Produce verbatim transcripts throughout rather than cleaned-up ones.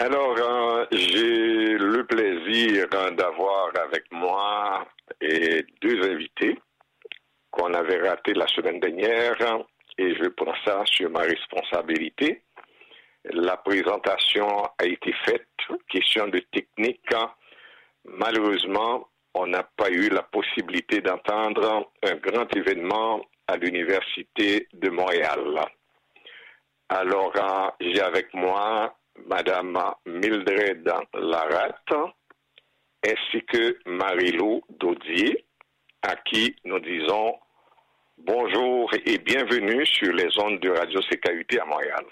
Alors, euh, j'ai le plaisir euh, d'avoir avec moi et deux invités qu'on avait ratés la semaine dernière et je prends ça sur ma responsabilité. La présentation a été faite, question de technique. Malheureusement, on n'a pas eu la possibilité d'entendre un grand événement à l'Université de Montréal. Alors, euh, j'ai avec moi Madame Mildred Laratte ainsi que Marie-Lou Daudier, à qui nous disons bonjour et bienvenue sur les ondes de Radio C K U T à Montréal.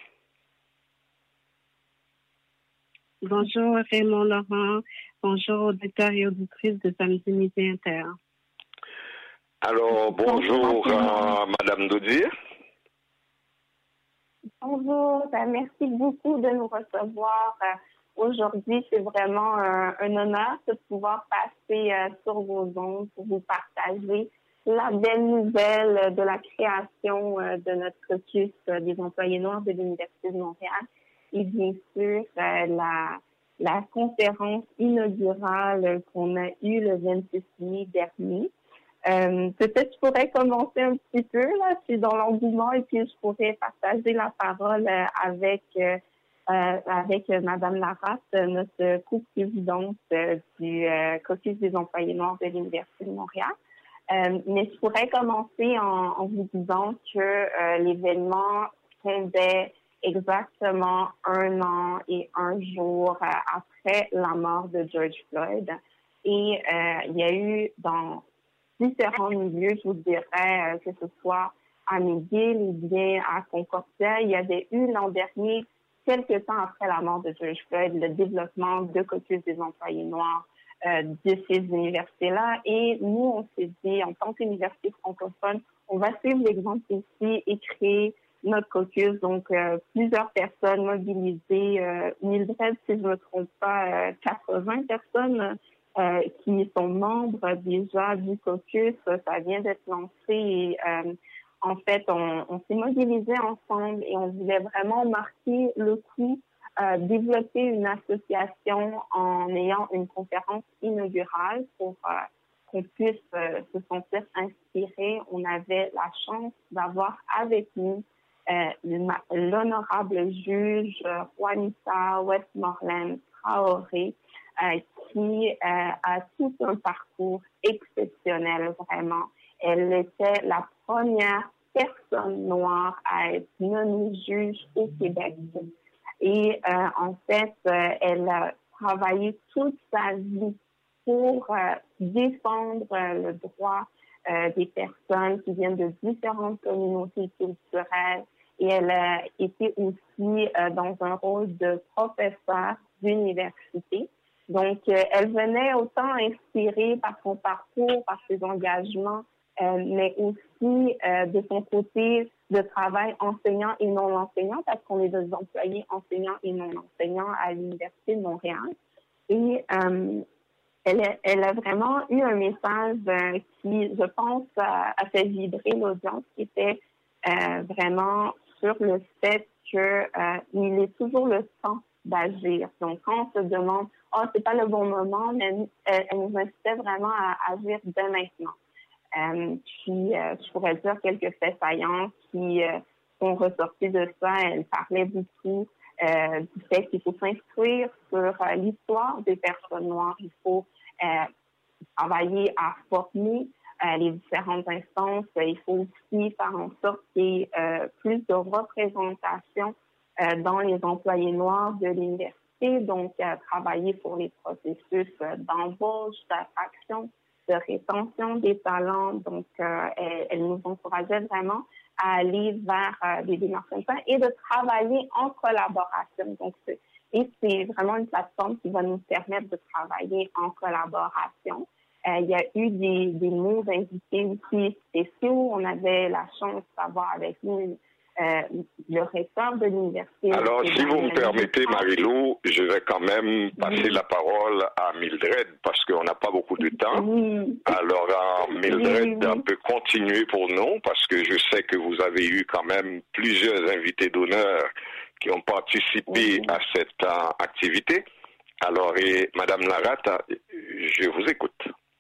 Bonjour Raymond Laurent, bonjour auditeurs et auditrices de Samedi Midi Inter. Alors, bonjour euh, Madame Daudier. Bonjour, ben, merci beaucoup de nous recevoir euh, aujourd'hui. C'est vraiment euh, un honneur de pouvoir passer euh, sur vos ondes pour vous partager la belle nouvelle de la création euh, de notre caucus euh, des employés noirs de l'Université de Montréal et bien sûr euh, la, la conférence inaugurale qu'on a eue le vingt-six mai dernier. Euh, peut-être je pourrais commencer un petit peu, là, je suis dans l'engouement et puis je pourrais partager la parole euh, avec euh, euh, avec euh, Madame Laratte, notre co-présidente euh, du euh, caucus des employés noirs de l'Université de Montréal. Euh, mais je pourrais commencer en, en vous disant que euh, l'événement tombait exactement un an et un jour euh, après la mort de George Floyd. Et euh, il y a eu dans différents milieux, je vous dirais, euh, que ce soit à McGill ou bien à Concordia, il y avait eu l'an dernier, quelques temps après la mort de George Floyd, le développement de caucus des employés noirs euh, de ces universités-là. Et nous, on s'est dit, en tant qu'université francophone, on va suivre l'exemple ici et créer notre caucus. Donc, euh, plusieurs personnes mobilisées, euh, Mildred, si je ne me trompe pas, euh, quatre-vingts personnes Euh, qui sont membres déjà du caucus. Ça vient d'être lancé et euh, en fait, on, on s'est mobilisés ensemble et on voulait vraiment marquer le coup, euh, développer une association en ayant une conférence inaugurale pour euh, qu'on puisse euh, se sentir inspiré. On avait la chance d'avoir avec nous euh, l'honorable juge Juanita Westmoreland Traoré, Euh, qui euh, a tout un parcours exceptionnel, vraiment. Elle était la première personne noire à être nommée juge au Québec. Et euh, en fait, euh, elle a travaillé toute sa vie pour euh, défendre euh, le droit euh, des personnes qui viennent de différentes communautés culturelles. Et elle a été aussi euh, dans un rôle de professeur d'université. Donc, euh, elle venait autant inspirée par son parcours, par ses engagements, euh, mais aussi euh, de son côté de travail enseignant et non enseignant, parce qu'on est des employés enseignants et non enseignants à l'Université de Montréal. Et euh, elle, a, elle a vraiment eu un message euh, qui, je pense, a, a fait vibrer l'audience, qui était euh, vraiment sur le fait que euh, il est toujours le temps d'agir. Donc, quand on se demande « Oh, c'est pas le bon moment », mais elle, elle nous incitait vraiment à agir dès maintenant. Euh, puis, euh, je pourrais dire quelques faits saillants qui euh, sont ressortis de ça. Elle parlait beaucoup euh, du fait qu'il faut s'instruire sur euh, l'histoire des personnes noires. Il faut euh, travailler à former euh, les différentes instances. Il faut aussi faire en sorte qu'il y ait euh, plus de représentation euh, dans les employés noirs de l'université, donc euh, travailler pour les processus euh, d'embauche, d'attraction, de rétention des talents. Donc, euh, elle, elle nous encourageait vraiment à aller vers euh, des démarches comme ça et de travailler en collaboration. Donc, c'est, et c'est vraiment une plateforme qui va nous permettre de travailler en collaboration. Euh, il y a eu des, des mots invités aussi spéciaux. On avait la chance d'avoir avec nous Euh, le recteur de l'université. Alors, si vous me permettez, Marie-Lou, je vais quand même passer oui. la parole à Mildred parce qu'on n'a pas beaucoup de temps. Oui. Alors, euh, Mildred oui, oui. peut continuer pour nous parce que je sais que vous avez eu quand même plusieurs invités d'honneur qui ont participé Oui. à cette euh, activité. Alors, et Madame Laratte, je vous écoute.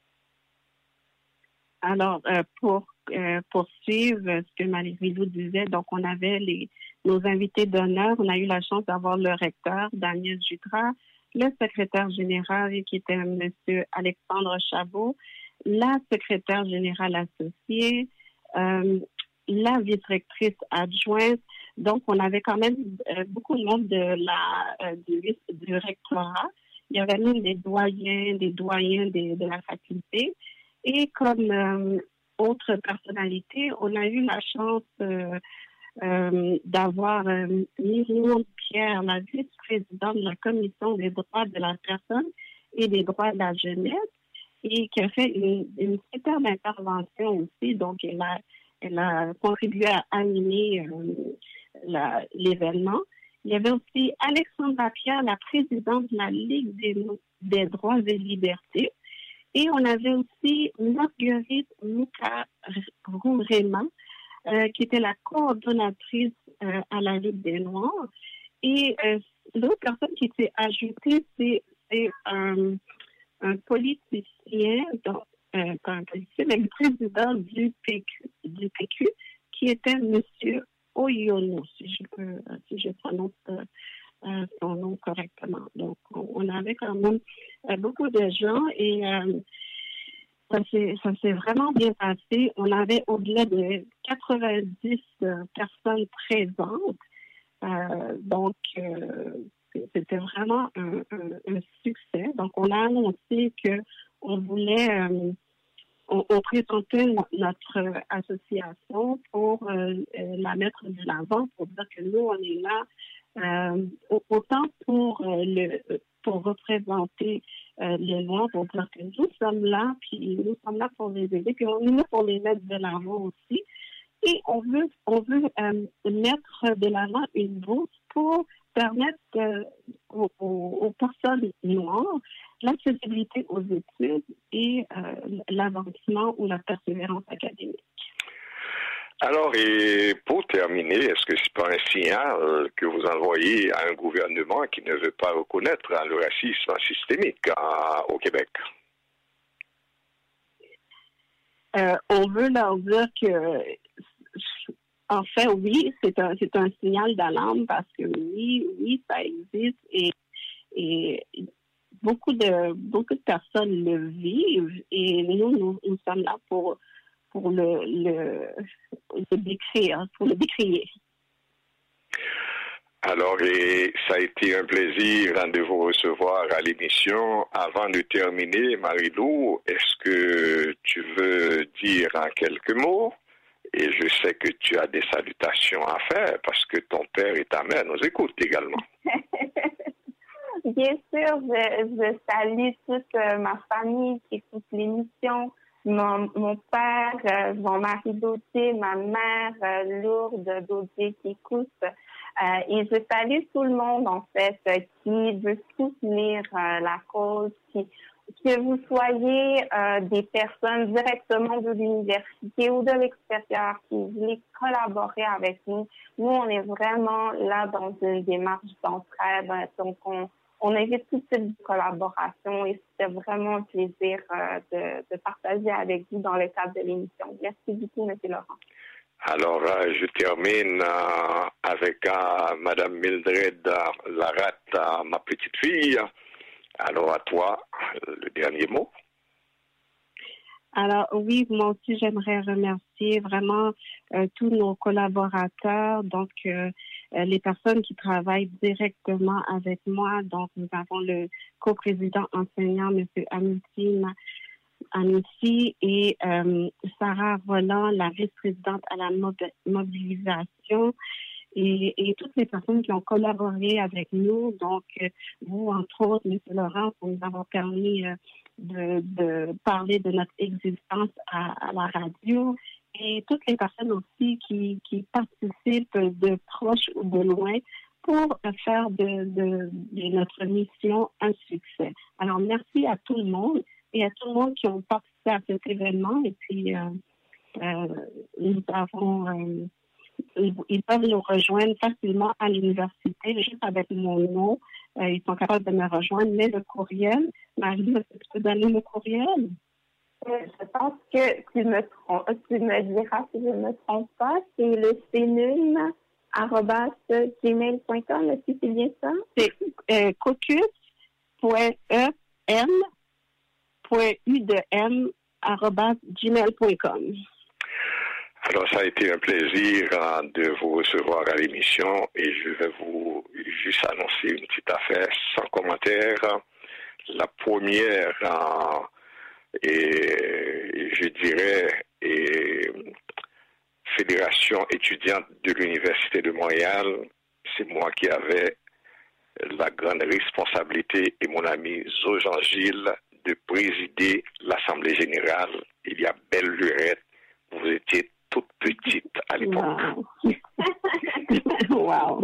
Alors, euh, pour euh, poursuivre ce que Marie-Vilou disait, donc on avait les, nos invités d'honneur. On a eu la chance d'avoir le recteur, Daniel Jutras, le secrétaire général qui était M. Alexandre Chabot, la secrétaire générale associée, euh, la vice-rectrice adjointe. Donc, on avait quand même euh, beaucoup de monde de la, euh, du, du rectorat. Il y avait même des doyens, des doyens de, de la faculté. Et comme euh, autre personnalité, on a eu la chance euh, euh, d'avoir euh, Myriam Pierre, la vice-présidente de la Commission des droits de la personne et des droits de la jeunesse, et qui a fait une, une superbe intervention aussi. Donc, elle a, elle a contribué à animer euh, la, l'événement. Il y avait aussi Alexandra Pierre, la présidente de la Ligue des, des droits et libertés. Et on avait aussi Marguerite Mouka-Rourema, euh, qui était la coordonnatrice euh, à la Ligue des Noirs. Et euh, l'autre personne qui s'est ajoutée, c'est, c'est un, un politicien, donc, euh, pas un politicien, mais le président du P Q, du P Q, qui était M. Oyono, si je, peux, si je prononce euh, Euh, son nom correctement. Donc, on, on avait quand même euh, beaucoup de gens et euh, ça, s'est, ça s'est vraiment bien passé. On avait au-delà de quatre-vingt-dix euh, personnes présentes. Euh, donc, euh, c'était vraiment un, un, un succès. Donc, on a annoncé qu'on voulait, euh, on, on présentait notre association pour euh, la mettre de l'avant, pour dire que nous, on est là Euh, autant pour euh, le pour représenter euh, les Noirs, pour dire que nous sommes là, puis nous sommes là pour les aider, puis on est là pour les mettre de l'avant aussi. Et on veut on veut euh, mettre de l'avant une bourse pour permettre euh, aux, aux, aux personnes noires l'accessibilité aux études et euh, l'avancement ou la persévérance académique. Alors, et pour terminer, est-ce que c'est pas un signal que vous envoyez à un gouvernement qui ne veut pas reconnaître le racisme systémique à, au Québec? Euh, on veut leur dire que, en fait, oui, c'est un, c'est un signal d'alarme parce que oui, oui, ça existe et, et beaucoup de, beaucoup de personnes le vivent et nous, nous, nous sommes là pour pour le, le, le décrire, pour le décrier. Alors, et ça a été un plaisir de vous recevoir à l'émission. Avant de terminer, Marie-Lou, est-ce que tu veux dire en quelques mots? Et je sais que tu as des salutations à faire parce que ton père et ta mère nous écoutent également. Bien sûr, je, je salue toute ma famille qui écoute l'émission. Mon, mon père, euh, mon mari Gauthier, ma mère euh, Lourdes Gauthier qui écoute. Euh, et je salue tout le monde, en fait, euh, qui veut soutenir euh, la cause, qui, que vous soyez euh, des personnes directement de l'université ou de l'extérieur qui voulez collaborer avec nous. Nous, on est vraiment là dans une démarche d'entraide, donc on On invite tout type de collaboration et c'était vraiment un plaisir euh, de, de partager avec vous dans le cadre de l'émission. Merci beaucoup, M. Laurent. Alors, euh, je termine euh, avec euh, Mme Mildred Laratte, euh, ma petite fille. Alors, à toi, le dernier mot. Alors oui, moi aussi, j'aimerais remercier vraiment euh, tous nos collaborateurs, donc euh, les personnes qui travaillent directement avec moi. Donc, nous avons le coprésident enseignant, M. Amici, Amici et euh, Sarah Roland, la vice-présidente à la mobilisation. Et, et toutes les personnes qui ont collaboré avec nous, donc euh, vous, entre autres, M. Laurent, pour nous avoir permis euh, de, de parler de notre existence à, à la radio, et toutes les personnes aussi qui, qui participent de proche ou de loin pour faire de, de, de notre mission un succès. Alors, merci à tout le monde et à tout le monde qui ont participé à cet événement. Et puis, euh, euh, nous avons... Euh, ils, ils peuvent nous rejoindre facilement à l'université, juste avec mon nom. Euh, ils sont capables de me rejoindre. Mais le courriel, Marie, est-ce que tu peux donner le courriel? Euh, je pense que tu me trompes, tu me diras si je ne me trompe pas, c'est le cnum arobase gmail point com, est-ce que c'est bien ça? C'est euh, caucus point e m point u de m arobase gmail point com. Alors, ça a été un plaisir hein, de vous recevoir à l'émission et je vais vous juste annoncer une petite affaire sans commentaire. La première, hein, et je dirais, et, Fédération étudiante de l'Université de Montréal, c'est moi qui avais la grande responsabilité et mon ami Zojan Gilles de présider l'Assemblée générale. Il y a belle lurette, vous étiez toute petite à l'époque. Wow.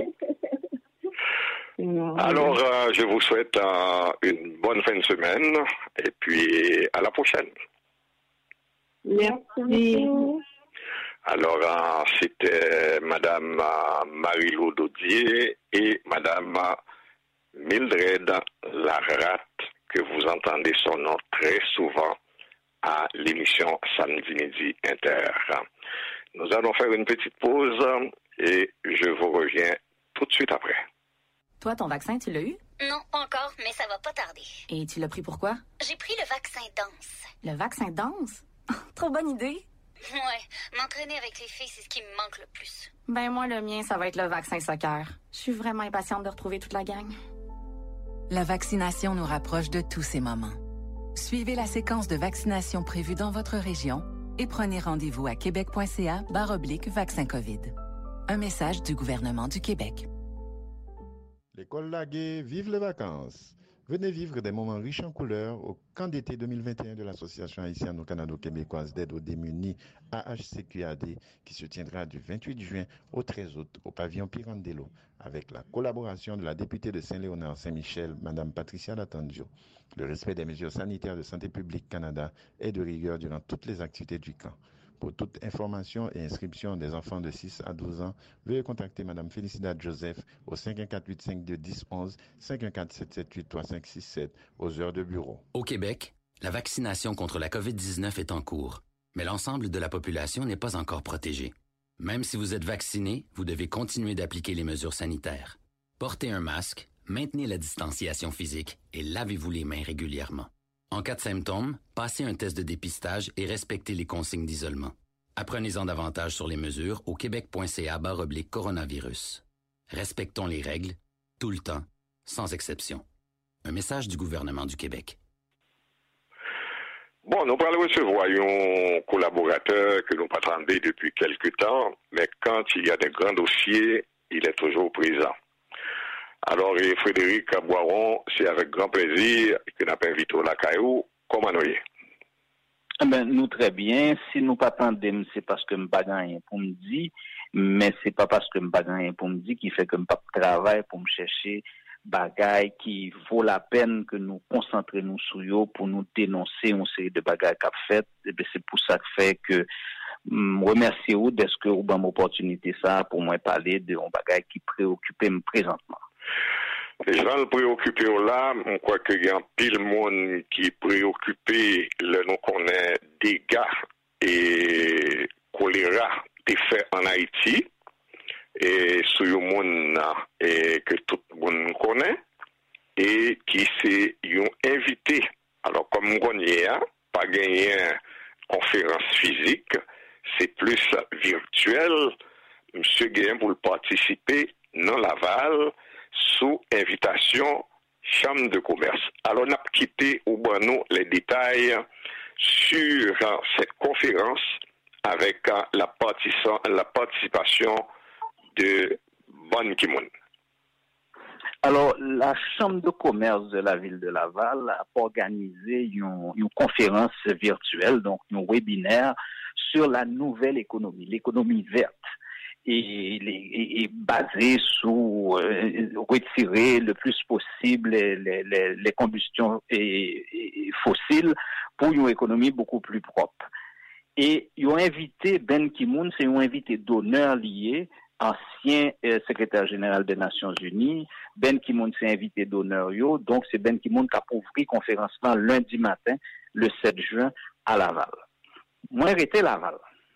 wow. Alors, euh, je vous souhaite euh, une bonne fin de semaine et puis à la prochaine. Merci. Alors, euh, c'était Madame euh, Marie-Lou Daudier et Madame euh, Mildred Larate, que vous entendez son nom très souvent à l'émission Samedi Midi Inter. Nous allons faire une petite pause et je vous reviens tout de suite après. Toi, ton vaccin, tu l'as eu? Non, pas encore, mais ça va pas tarder. Et tu l'as pris pourquoi? J'ai pris le vaccin danse. Le vaccin danse? Trop bonne idée! Ouais, m'entraîner avec les filles, c'est ce qui me manque le plus. Ben moi, le mien, ça va être le vaccin soccer. Je suis vraiment impatiente de retrouver toute la gang. La vaccination nous rapproche de tous ces moments. Suivez la séquence de vaccination prévue dans votre région et prenez rendez-vous à québec.ca barre oblique vaccin COVID. Un message du gouvernement du Québec. L'école Lagué, vive les vacances! Venez vivre des moments riches en couleurs au camp d'été deux mille vingt et un de l'Association haïtiano-canado-québécoise d'aide aux démunis A H C Q A D qui se tiendra du vingt-huit juin au treize août au pavillon Pirandello avec la collaboration de la députée de Saint-Léonard-Saint-Michel, Mme Patricia Latandio. Le respect des mesures sanitaires de Santé publique Canada est de rigueur durant toutes les activités du camp. Pour toute information et inscription des enfants de six à douze ans, veuillez contacter Mme Félicidad Joseph au cinq un quatre huit cinq deux un zéro un un, cinq un quatre sept sept huit trois cinq six sept aux heures de bureau. Au Québec, la vaccination contre la covid dix-neuf est en cours, mais l'ensemble de la population n'est pas encore protégée. Même si vous êtes vacciné, vous devez continuer d'appliquer les mesures sanitaires. Portez un masque, maintenez la distanciation physique et lavez-vous les mains régulièrement. En cas de symptômes, passez un test de dépistage et respectez les consignes d'isolement. Apprenez-en davantage sur les mesures au québec.ca barre oblique coronavirus. Respectons les règles, tout le temps, sans exception. Un message du gouvernement du Québec. Bon, nous allons recevoir un collaborateur que nous attendons depuis quelque temps, mais quand il y a des grands dossiers, il est toujours présent. Alors, Frédéric Boiron, c'est avec grand plaisir que nous avons invité la Caillou. Comment nous est? Ben, nous très bien. Si nous pas attendons, c'est parce que nous pas rien pour me dire, mais c'est pas parce que nous pas rien pour me dire qui fait que nous pas travail pour me chercher bagaille qui vaut la peine que nous concentrions nous sur eux pour nous dénoncer une série de bagailles qu'a fait. Et ben, c'est pour ça que fait que je remercie vous d'être que vous avez l'opportunité ça pour moi parler de un bagaille qui préoccupe me présentement. Les gens préoccupés là, on croit qu'il y a un pile monde qui est préoccupé, le nom qu'on est dégâts et choléra des faits en Haïti, et sur le monde et que tout le monde connaît, et qui s'est invité. Alors, comme on connaît, pas gagné conférence physique, c'est plus virtuel. Monsieur Guéhin pour participer dans Laval, sous invitation Chambre de commerce. Alors, on a quitté au Bano les détails sur cette conférence avec la, partisan, la participation de Ban Ki-moon. Alors, la Chambre de commerce de la ville de Laval a organisé une, une conférence virtuelle, donc un webinaire sur la nouvelle économie, l'économie verte. Et, et, et basé sur euh, retirer le plus possible les, les, les combustions et, et fossiles pour une économie beaucoup plus propre. Et ils ont invité Ben Ki-moon, c'est un invité d'honneur lié, ancien euh, secrétaire général des Nations Unies. Ben Ki-moon, c'est invité d'honneur, yo. Donc, c'est Ben Ki-moon qui a ouvert conférence là lundi matin, le sept juin, à Laval. Moi, j'étais Laval.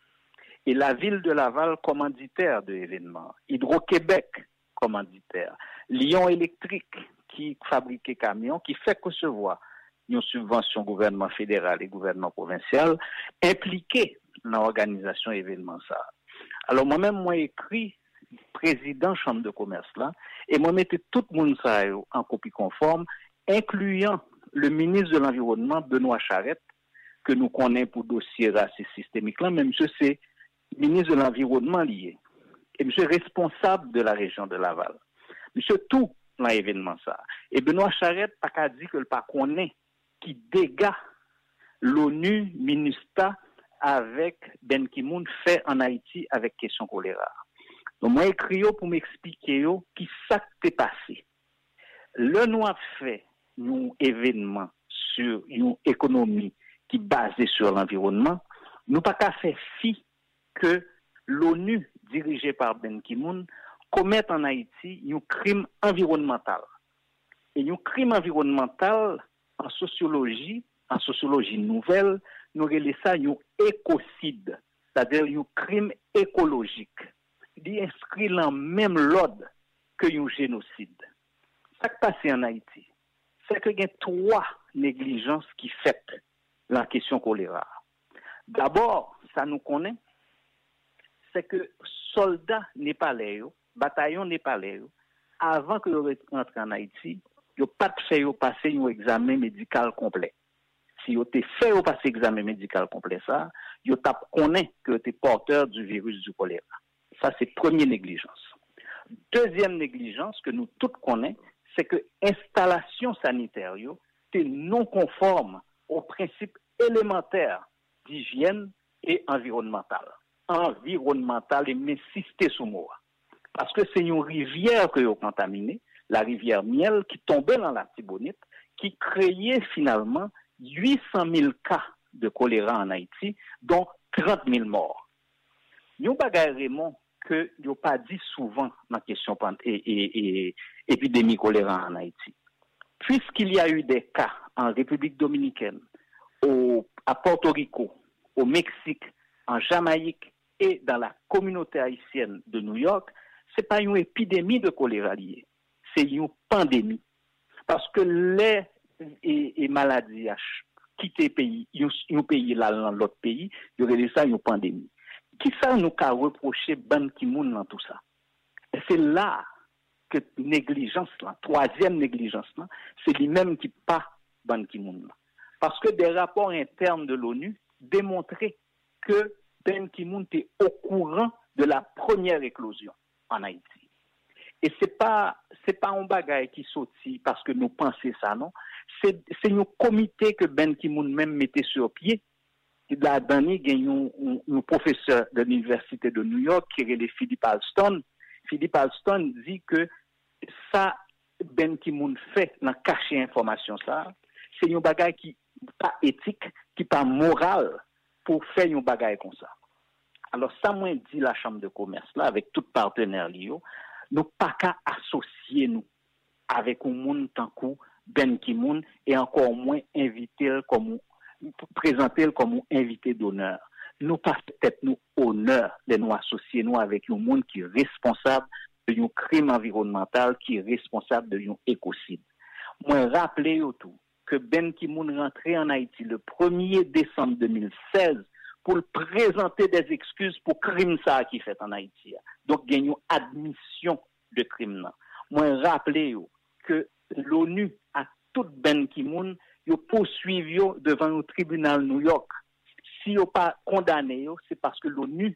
Et la ville de Laval, commanditaire de l'événement. Hydro-Québec, commanditaire. Lyon Électrique, qui fabriquait camions, qui fait recevoir une subvention gouvernement fédéral et gouvernement provincial, impliqués dans l'organisation événement ça. Alors moi-même, moi écrit président chambre de commerce là, et moi mettais tout le monde ça en copie conforme, incluant le ministre de l'Environnement, Benoît Charette, que nous connaissons pour dossier raciste systémique là, mais monsieur c'est ministre de l'Environnement lié, et monsieur responsable de la région de Laval. Monsieur tout dans l'événement ça. Et Benoît Charette pas qu'à dire que le pas connaît qui dégât l'ONU, MINUSTA, avec Ben Ki-moon fait en Haïti avec question choléra. Donc moi écrit pour m'expliquer qui ça s'est passé. Le nous a fait un événement sur une économie qui basée sur l'environnement, nous pas qu'à faire fi que l'ONU dirigée par Ben Ki-moon commettent en Haïti un crime environnemental. Et un crime environnemental en sociologie, en sociologie nouvelle, nous relèvons ça un écocide, c'est-à-dire un crime écologique. Il inscrit dans le même l'ordre que un génocide. Ce qui passe en Haïti, c'est qu'il y a trois négligences qui font la question choléra. D'abord, ça nous connaît, c'est que soldats népalais, bataillons népalais, avant que vous rentrez en Haïti, ils n'ont pas fait passer un examen médical complet. Si vous avez fait passer un examen médical complet, ça, vous connaissez que vous êtes porteur du virus du choléra. Ça, c'est première négligence. Deuxième négligence que nous tous connaissons, c'est que l'installation sanitaire est non conforme aux principes élémentaires d'hygiène et environnementale. Environnementale et m'insistez sur moi. Parce que c'est une rivière que vous avez contaminée, la rivière Miel, qui tombait dans la Tibonite, qui créait finalement huit cent mille cas de choléra en Haïti, dont trente mille morts. Nous avons que nous n'avons pas dit souvent dans la question et, et, et, épidémie choléra en Haïti. Puisqu'il y a eu des cas en République dominicaine, au, à Porto Rico, au Mexique, en Jamaïque et dans la communauté haïtienne de New York, ce n'est pas une épidémie de choléra liée, c'est une pandémie. Parce que les et, et maladies quittent le pays, un pays là dans l'autre pays, il y aurait ça une pandémie. Qui ça nous a reproché Ben Ki-moon dans tout ça? Et c'est là que négligence là, troisième négligence là, c'est lui-même qui pas Ben Ki-moon là. Parce que des rapports internes de l'ONU démontraient que Ben Ki-moon était au courant de la première éclosion en Haïti. Et c'est pas c'est pas un bagage qui sortit parce que nous pensons ça, non. C'est c'est un comité que Ben Ki-moon même mettait sur pied. La dernière, il y a un, un, un professeur de l'université de New York qui est Philip Alston. Philip Alston dit que ça Ben Ki-moon fait dans cacher information ça, c'est un bagage qui pas éthique, qui pas moral pour faire un bagage comme ça. Alors ça moi dit la chambre de commerce là avec tout partenaire lié, nous pas qu'à associer nous avec un monde tant que Ben Ki-moon et encore moins inviter comme présenter comme invité d'honneur. Nous pas peut-être nous honneur de nous associer nous avec un monde qui est responsable d'un crime environnemental, qui est responsable d'un écocide. Moi rappeler tout que Ben Ki-moon rentrait en Haïti le premier décembre deux mille seize pour présenter des excuses pour crime ça qui fait en Haïti. Donc il y a une admission de crime là. Moi rappeler que l'ONU a tout Ben Ki-moon yo poursuivi devant un tribunal New York. Si yo pas condamné, c'est parce que l'ONU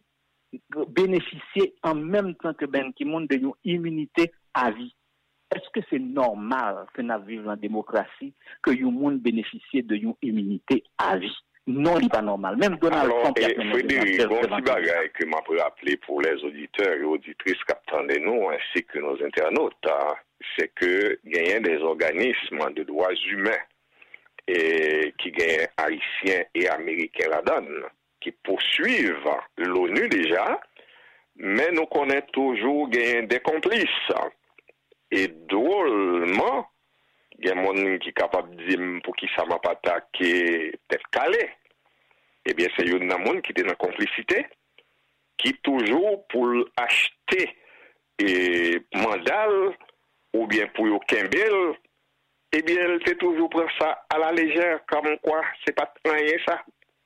bénéficiait en même temps que Ben Ki-moon de une immunité à vie. Est-ce que c'est normal que nous vivons en démocratie que le monde bénéficie de une immunité à vie? Non, ce n'est pas normal. Même Donald Trump... Alors, Frédéric, bon petit bagage que m'a rappelé pour les auditeurs et auditrices qui attendent nous, ainsi que nos internautes, c'est que il y a des organismes de droits humains et qui gagnent haïtiens et américains là-dedans. qui poursuivent l'ONU déjà, mais nous connaissons toujours des complices. Et drôlement, il y a des gens qui sont capables de dire pour qui ça m'a pas attaqué tête calée. Eh bien, c'est une monde qui est dans la complicité, qui toujours pour acheter et mandal ou bien pour yo kembel, eh bien, elle fait toujours prendre ça à la légère, comme quoi, c'est pas rien ça.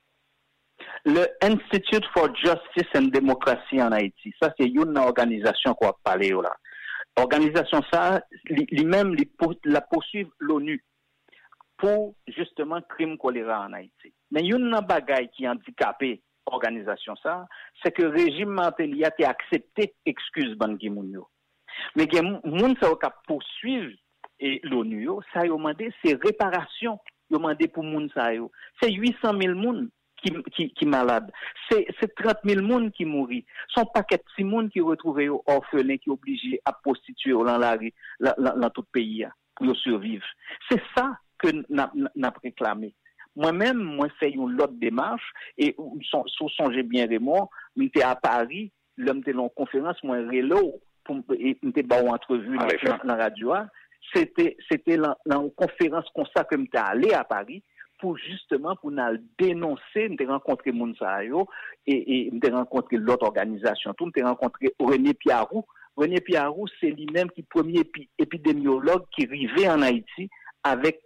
Le Institute for Justice and Democracy en Haïti, ça c'est une organisation qu'on va parler là. Organisation ça, lui-même la poursuivre l'ONU pour justement crime choléra en Haïti. Mais une bagaille qui handicapé organisation ça, c'est que le régime Martelly a accepté excuse Ban Ki-moon. Mais il y a moun ça qui poursuivre et l'ONU, ça a demandé c'est réparation, il a demandé pour moun ça yo. C'est huit cent mille moun qui qui qui malade. C'est c'est trente mille moun qui mourit. Son paquet de petits moun qui retrouvés orphelins qui obligés à prostituer dans la rue dans tout le pays pour survivre. C'est ça que n'a n'a réclamé. Moi-même, moi fait une autre démarche et son songez bien Raymond, j'étais à Paris, l'homme de la conférence moi rélo pour m'était ba entrevue dans la radio, c'était c'était la conférence comme ça que m'était allé à Paris pour justement pour nous dénoncer, m'était rencontré Mounsa yo et et m'était rencontré l'autre organisation, tout m'était rencontré René Piarou. René Piarou, c'est lui-même qui premier épi, épidémiologue qui arrivait en Haïti avec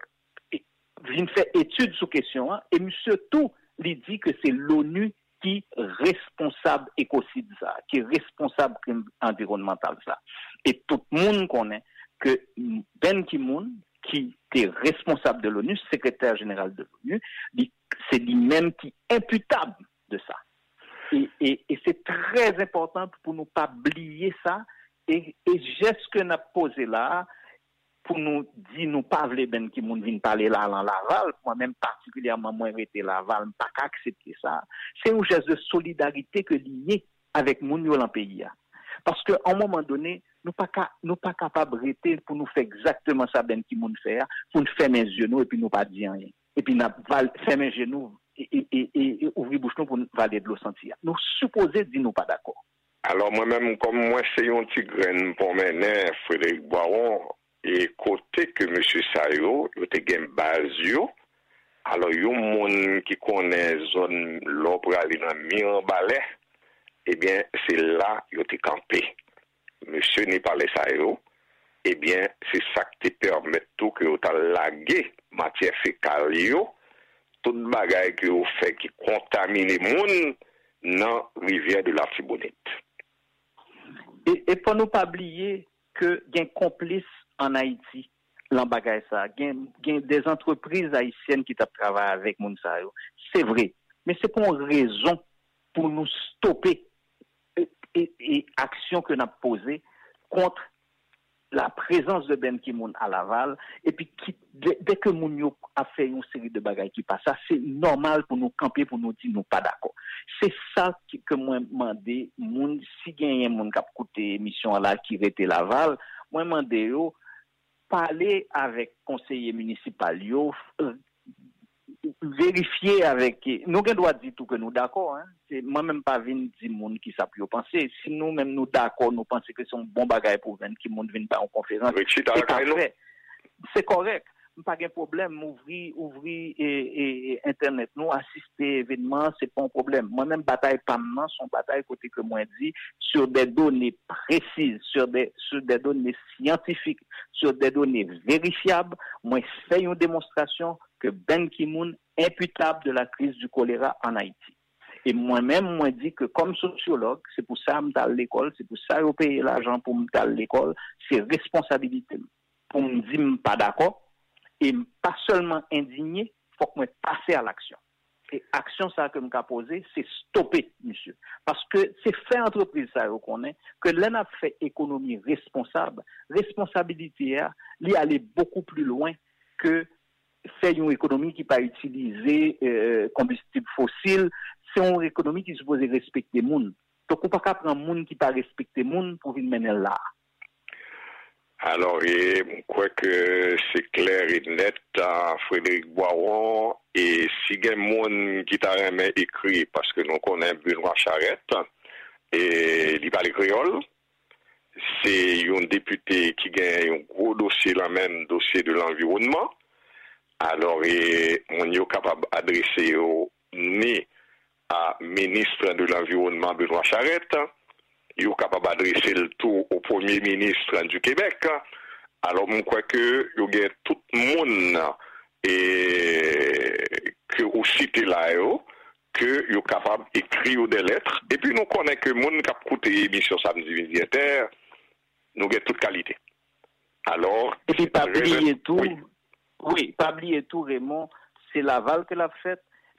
vient faire étude sur question hein, et monsieur tout lui dit que c'est l'ONU qui est responsable écocide ça, qui est responsable crime environnemental ça. Et tout le monde connaît que Ben Ki-moon, qui est responsable de l'ONU, secrétaire général de l'ONU, c'est lui-même qui est imputable de ça. Et, et, et c'est très important pour nous pas oublier ça. Et, et geste que nous avons posé là, pour nous dire, nous pas voulons Ben Ki-moon vienne parler là dans Laval, moi-même particulièrement, moi, j'étais Laval, je pas accepter ça. C'est un geste de solidarité que lié avec mon dans le pays. Parce qu'à un moment donné, nous pas nous pas capables de rester pour nous faire exactement ça Ben Ki-moon fait, pour nous fermer les genoux et puis nous pas dire rien. Et puis nous fermer les genoux et, et, et, et ouvrir bouche pour nous valer de l'eau sentir. Nous supposons dire nous pas d'accord. Alors moi-même, comme moi, c'est un petit grain pour mener Frédéric Boiron, et côté que M. Sayo, il y a une base, alors il y a un monde qui connaît la zone l'opéra dans Mirebalais, eh bien, c'est là qu'il a campé. Monsieur n'est pas les Sayo, eh bien, c'est ça qui te permet tout que tu as lagué matière fécale, toute bagaille que vous fait qui contamine les gens dans la rivière de la Tibonite. Et, et pour ne pas oublier que il y a un complice en Haïti, l'embagaille ça. Il y a des entreprises haïtiennes qui travaillent avec Mounsayo. C'est vrai. Mais c'est pour une raison pour nous stopper et, et, et action que nous avons posée contre la présence de Ben Ki-moon à Laval. Et puis, qui, dès, dès que Mounio a fait une série de bagailles qui passent, ça, c'est normal pour nous camper, pour nous dire nous pas d'accord. C'est ça qui, que moi, demandé, moun, si il y a un monde qui a écouté l'émission là, qui était Laval, moi, demandé, parler avec conseiller municipal, yo, euh, vérifier avec nous on doit dire tout que nous d'accord hein c'est moi même pas venir dire monde qui ça peut penser si nous même nous d'accord nous pensons que c'est un bon bagage pour venir qui monde vienne pas en conférence c'est correct pas de problème ouvrir ouvrir et, et internet nous assister événement c'est pas un problème moi même bataille pas maintenant son bataille côté que moi dit sur des données précises sur des sur des données scientifiques sur des données vérifiables moi fais une démonstration que Ben Ki-moon imputable de la crise du choléra en Haïti. Et moi-même, moi dis que comme sociologue, c'est pour ça que je suis à l'école, c'est pour ça que je paye l'argent pour me à l'école, c'est responsabilité pour me dire que je ne suis pas d'accord et pas seulement indigné, il faut que je passe à l'action. Et action ça que je vais poser, c'est stopper, monsieur. Parce que c'est fait entreprise ça qu'on est, que l'on a fait économie responsable, responsabilité, il aller beaucoup plus loin que faire une économie qui pas utiliser euh, combustible fossile, c'est une économie qui suppose respecter le monde. Donc on peut pas prendre monde qui pas respecter le monde pour venir mener là. Alors, et, je crois que c'est clair et net, hein, Frédéric Boiron, et si il y a un monde qui t'a jamais écrit, parce que nous connaissons Benoît Charette, et il parle créole, c'est un député qui gagne un gros dossier, le même dossier de l'environnement. Alors, et, on est capable d'adresser au nez à ministre de l'Environnement Benoît Charette. Il est capable d'adresser le tout au Premier ministre du Québec. Alors, je crois que il y a tout le monde et que vous citez là, que il est capable d'écrire des lettres. Et puis, nous connaissons que le monde qui a écouté l'émission samedi midi inter, nous avons toute qualité. Alors, et puis, pas oublier tout, oui, oui pas oublier tout, Raymond, c'est Laval que l'a fait.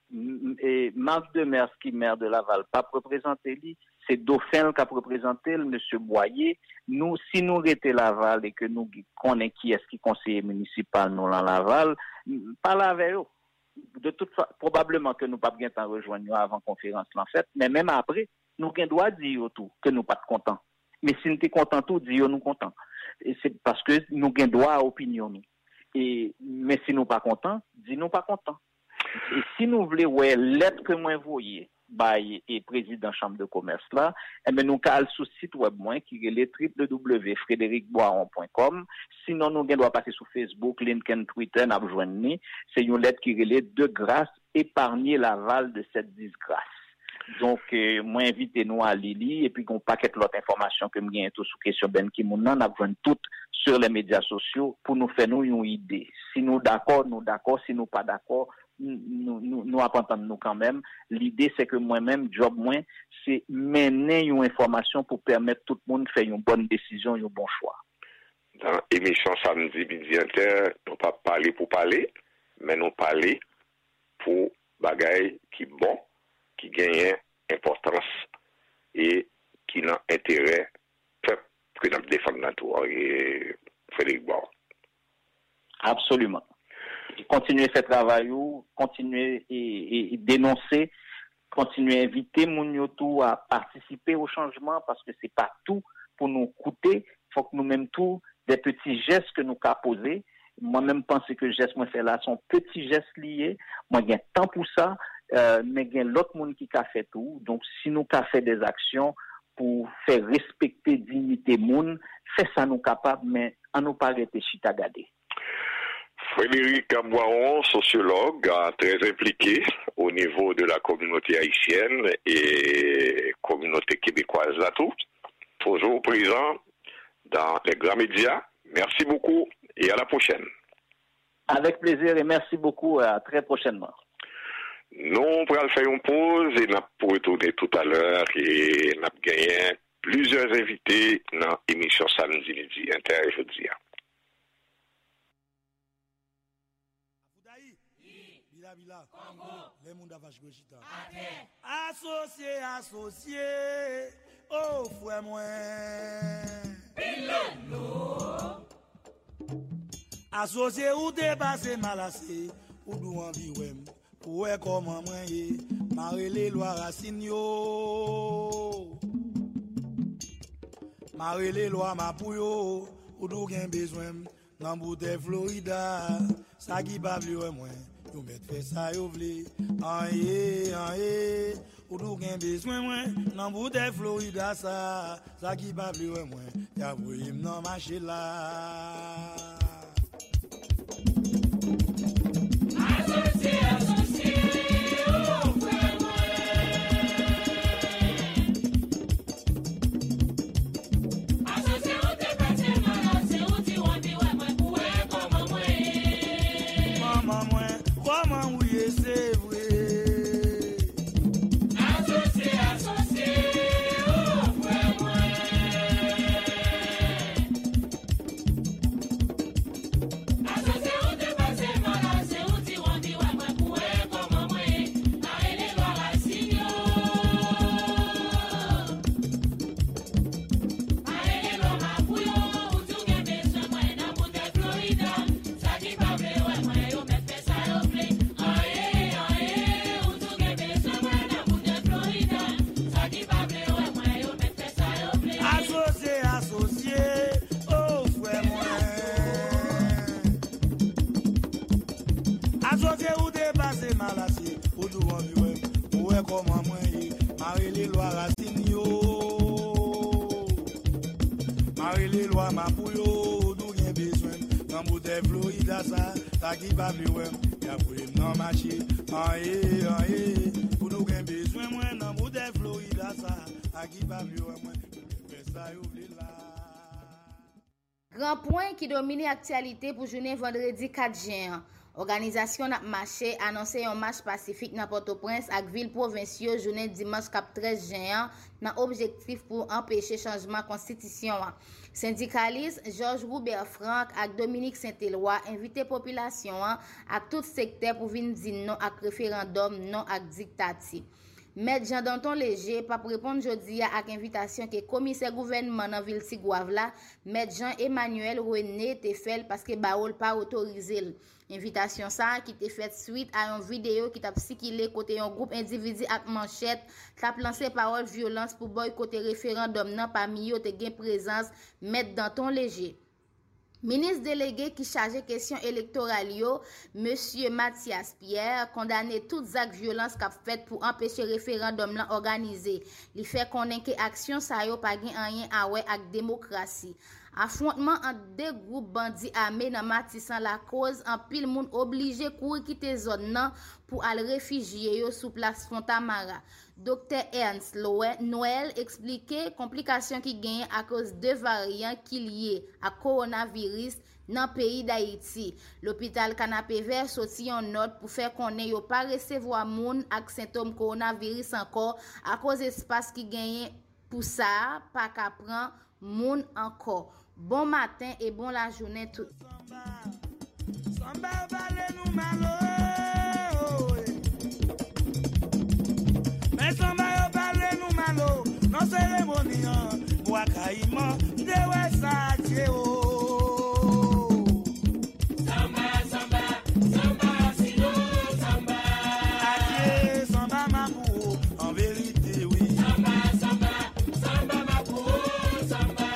Et Marc Demers, qui est maire de Laval, pas représenté lui, c'est Dauphin qui a représenté M. Boyer. Nous, si nous étions Laval et que nous connaissons qui est-ce qui est conseiller municipal nous dans Laval, pas la avec eux. De toute façon, probablement que nous pas bien t'en rejoindre avant la conférence en fait, mais même après, nous avons droit de dire tout que nous pas contents. Mais si nous sommes contents tout, dire nous contents. Et c'est parce que nous avons droit à opinion nous. Et mais si nous pas contents, dis nous pas contents. Et si nous voulons ouais lettre que moi envoyé by et président chambre de commerce là, eh ben nous cal sur site web moi qui est le w w w point frédéric boiron point com. Sinon nous doit passer sur Facebook, LinkedIn, Twitter, n'a joindre. C'est une lettre qui relève de grâce épargner Laval de cette disgrâce. Donc euh, moi invitez nous à Lili et puis qu'on paquet l'autre information que me gagne tout sous question Ben Ki-moon n'a joindre toutes sur les médias sociaux pour nous faire nous une idée. Si nous d'accord, nous d'accord, si nous pas d'accord, nous nous nous entendons nous quand même. L'idée c'est que moi-même job moi c'est mener une information pour permettre tout le monde de faire une bonne décision, un bon choix. Dans l'émission samedi midi inter, nous pas parler pour parler, mais nous parler pour bagaille qui bon, qui gagne importance et qui n'a intérêt que nous défendre notre et Frédéric Boiron. Absolument. Continuer à faire travail, continuer et, et dénoncer, continuer à inviter mon tout à participer au changement parce que c'est pas tout pour nous coûter. Il faut que nous même tout des petits gestes que nous avons posés. Moi-même pense que les gestes moi fait là sont petits gestes liés. Moi j'ai temps pour ça, euh, mais il y a l'autre monde qui a fait tout. Donc si nous avons fait des actions pour faire respecter dignité monde, fait ça nous capable, mais en nous pas arrêter chita garder. Frédéric Boiron, sociologue, très impliqué au niveau de la communauté haïtienne et communauté québécoise là tout, toujours présent dans les grands médias. Merci beaucoup et à la prochaine. Avec plaisir et merci beaucoup, à très prochainement. Nous, on va faire une pause et nous allons retourner tout à l'heure et nous allons gagner plusieurs invités dans l'émission samedi midi inter jeudi. Bila, Congo, les mondes à vache gauchita. Associé, associé, oh, fouet moi. Bilano. Associé ou dépassé malassé, ou d'où envie ouem, pour comment moi yé, marrer les lois racines yo. Marrer les lois ma pouyo, ou d'où gen besoin, nan bouteille Florida, ça qui pas plus moi. Nous mettre fait ça yo vle en yé en yé ou nous gain besoin moi dans bouteille Florida ça ça qui pas plus moi y'a voyé dans marché là associé associé oh frère moi associé ou te passé mal c'est ou ti on bi ouais moi pour comment moi maman moi comment oui c'est vrai associé associé oh frère moi les lois ma pouyo, nous rien besoin. Dans bouteille Florida ça, ta qui pas mieux. Y'a pour non marché, aïe aïe. Pour nous rien besoin moi dans bouteille Florida ça, ta qui pas mieux moi. Fais ça ouvrir là. Grand point qui domine l'actualité pour journée vendredi quatre juin. Organisation n'a marché annoncé un marche pacifique dans Port-au-Prince avec ville provinciale journée dimanche cap treize juin dans objectif pour empêcher changement constitution. Syndicaliste Georges Roubert Franck et Dominique Saint-Éloi invité population à tout secteur pour venir dire non à référendum, non à dictature. Maître Jean-Danton Léger pas répondre jodi à invitation que commissaire gouvernement dans ville Tigouave là, Maître Jean-Emmanuel René te fait parce que Baol pas autorisé. Invitation ça qui te fait suite à une vidéo qui t'a circulé côté un groupe individu avec manchette t'a lancé parole violence pour boycotter référendum nan parmi yo te gen présence Maître Danton Léger. Ministre délégué qui chargé question électorale yo, monsieur Mathias Pierre, condamné toutes actes violence qu'a fait pour empêcher référendum là organisé. Il fait connaître que action ça yo pas gen rien à ouais avec démocratie. Affrontement entre deux groupes bandits armés dans Matissan la cause en pile moun obligé courir quitter zone nan pour aller réfugier yo sous place Fontamara. Docteur Ernst Noël expliquait complications qui gagnent à cause de variants qui liés à coronavirus dans le pays d'Haïti. L'hôpital Canapé Vert sorti en note pour faire connaître yo pas recevoir moun avec symptômes coronavirus encore à cause espace qui gagne pour ça pas qu'à prendre moun encore. Bon matin et bon la journée tout. Samba balé nous malo. Mais samba yo balé nous malo. Non cérémonie moi caïman de ouais ça tio. Samba samba samba sino samba. Adieu samba ma pour en vérité oui. Samba samba samba ma pour samba.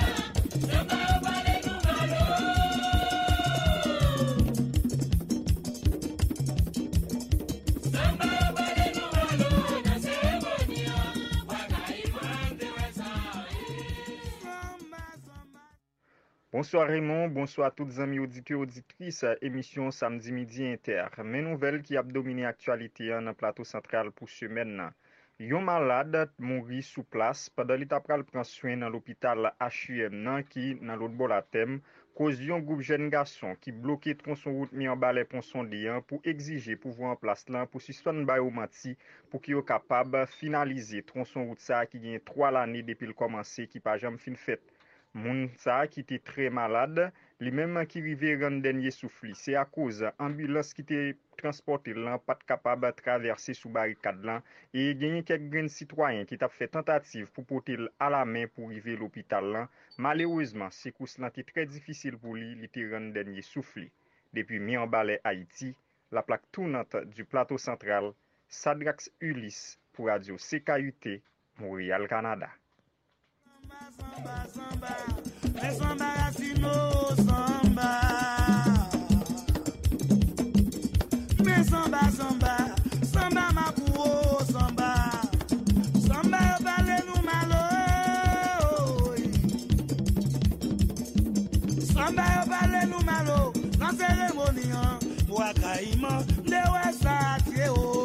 Bonsoir Raymond, bonsoir à toutes les amis auditeurs et auditrices, émission samedi midi inter. Mes nouvelles qui a dominé l'actualité dans le plateau central pour semaine. Yon malade mouri sous place pendant l'état pral prend soin dans l'hôpital H U M nan qui dans l'autre bord la thème cause yon groupe jeune garçon qui bloqué tronçon route mi en balai pont sondian pour exiger pouvoir en place là pour suspendre bay ou mati pour qu'il soit capable finaliser tronçon route ça qui gagne trois l'année depuis le commencer qui pas jamais fin fait. Moun sa qui était très malade, li même qui rivé rendre dernier souffle. C'est à cause ambulance qui était transporté là pas capable de traverser sous barricade là et gagné quelques grands citoyens qui t'a fait tentative pour porter à la main pour arriver l'hôpital là. Malheureusement, c'est course là était très difficile pour lui, il était rendre dernier souffle. Depuis mi en balai Haïti, la plaque tournante du plateau central, Sadrax Ulysse pour Radio C K U T, Montréal, Canada. Samba, samba, mais samba racino, samba. Mais samba, samba, samba ma pour samba. Samba yo balé nous malo. Samba yo balé nous malo. Dans cérémonie, moi caïman, de ouais ça tieo.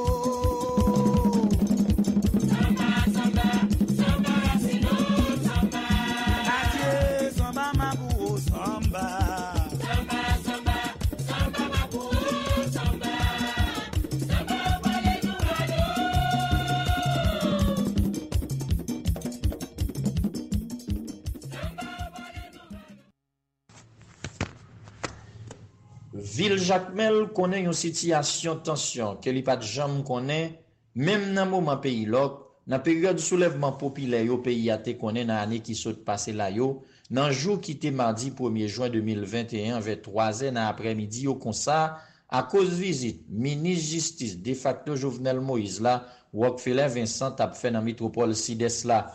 Ville Jacmel connaît une situation de tension que li pas jamais connaît même dans moment pays loc dans période soulèvement populaire au pays a te connaît dans année qui saute passé là yo dans jour qui était mardi premier juin deux mille vingt et un vers trois heures dans après-midi au concert à cause visite ministre justice de facto Jovenel Moïse là Rockefeller Vincent a fait dans métropole Sides là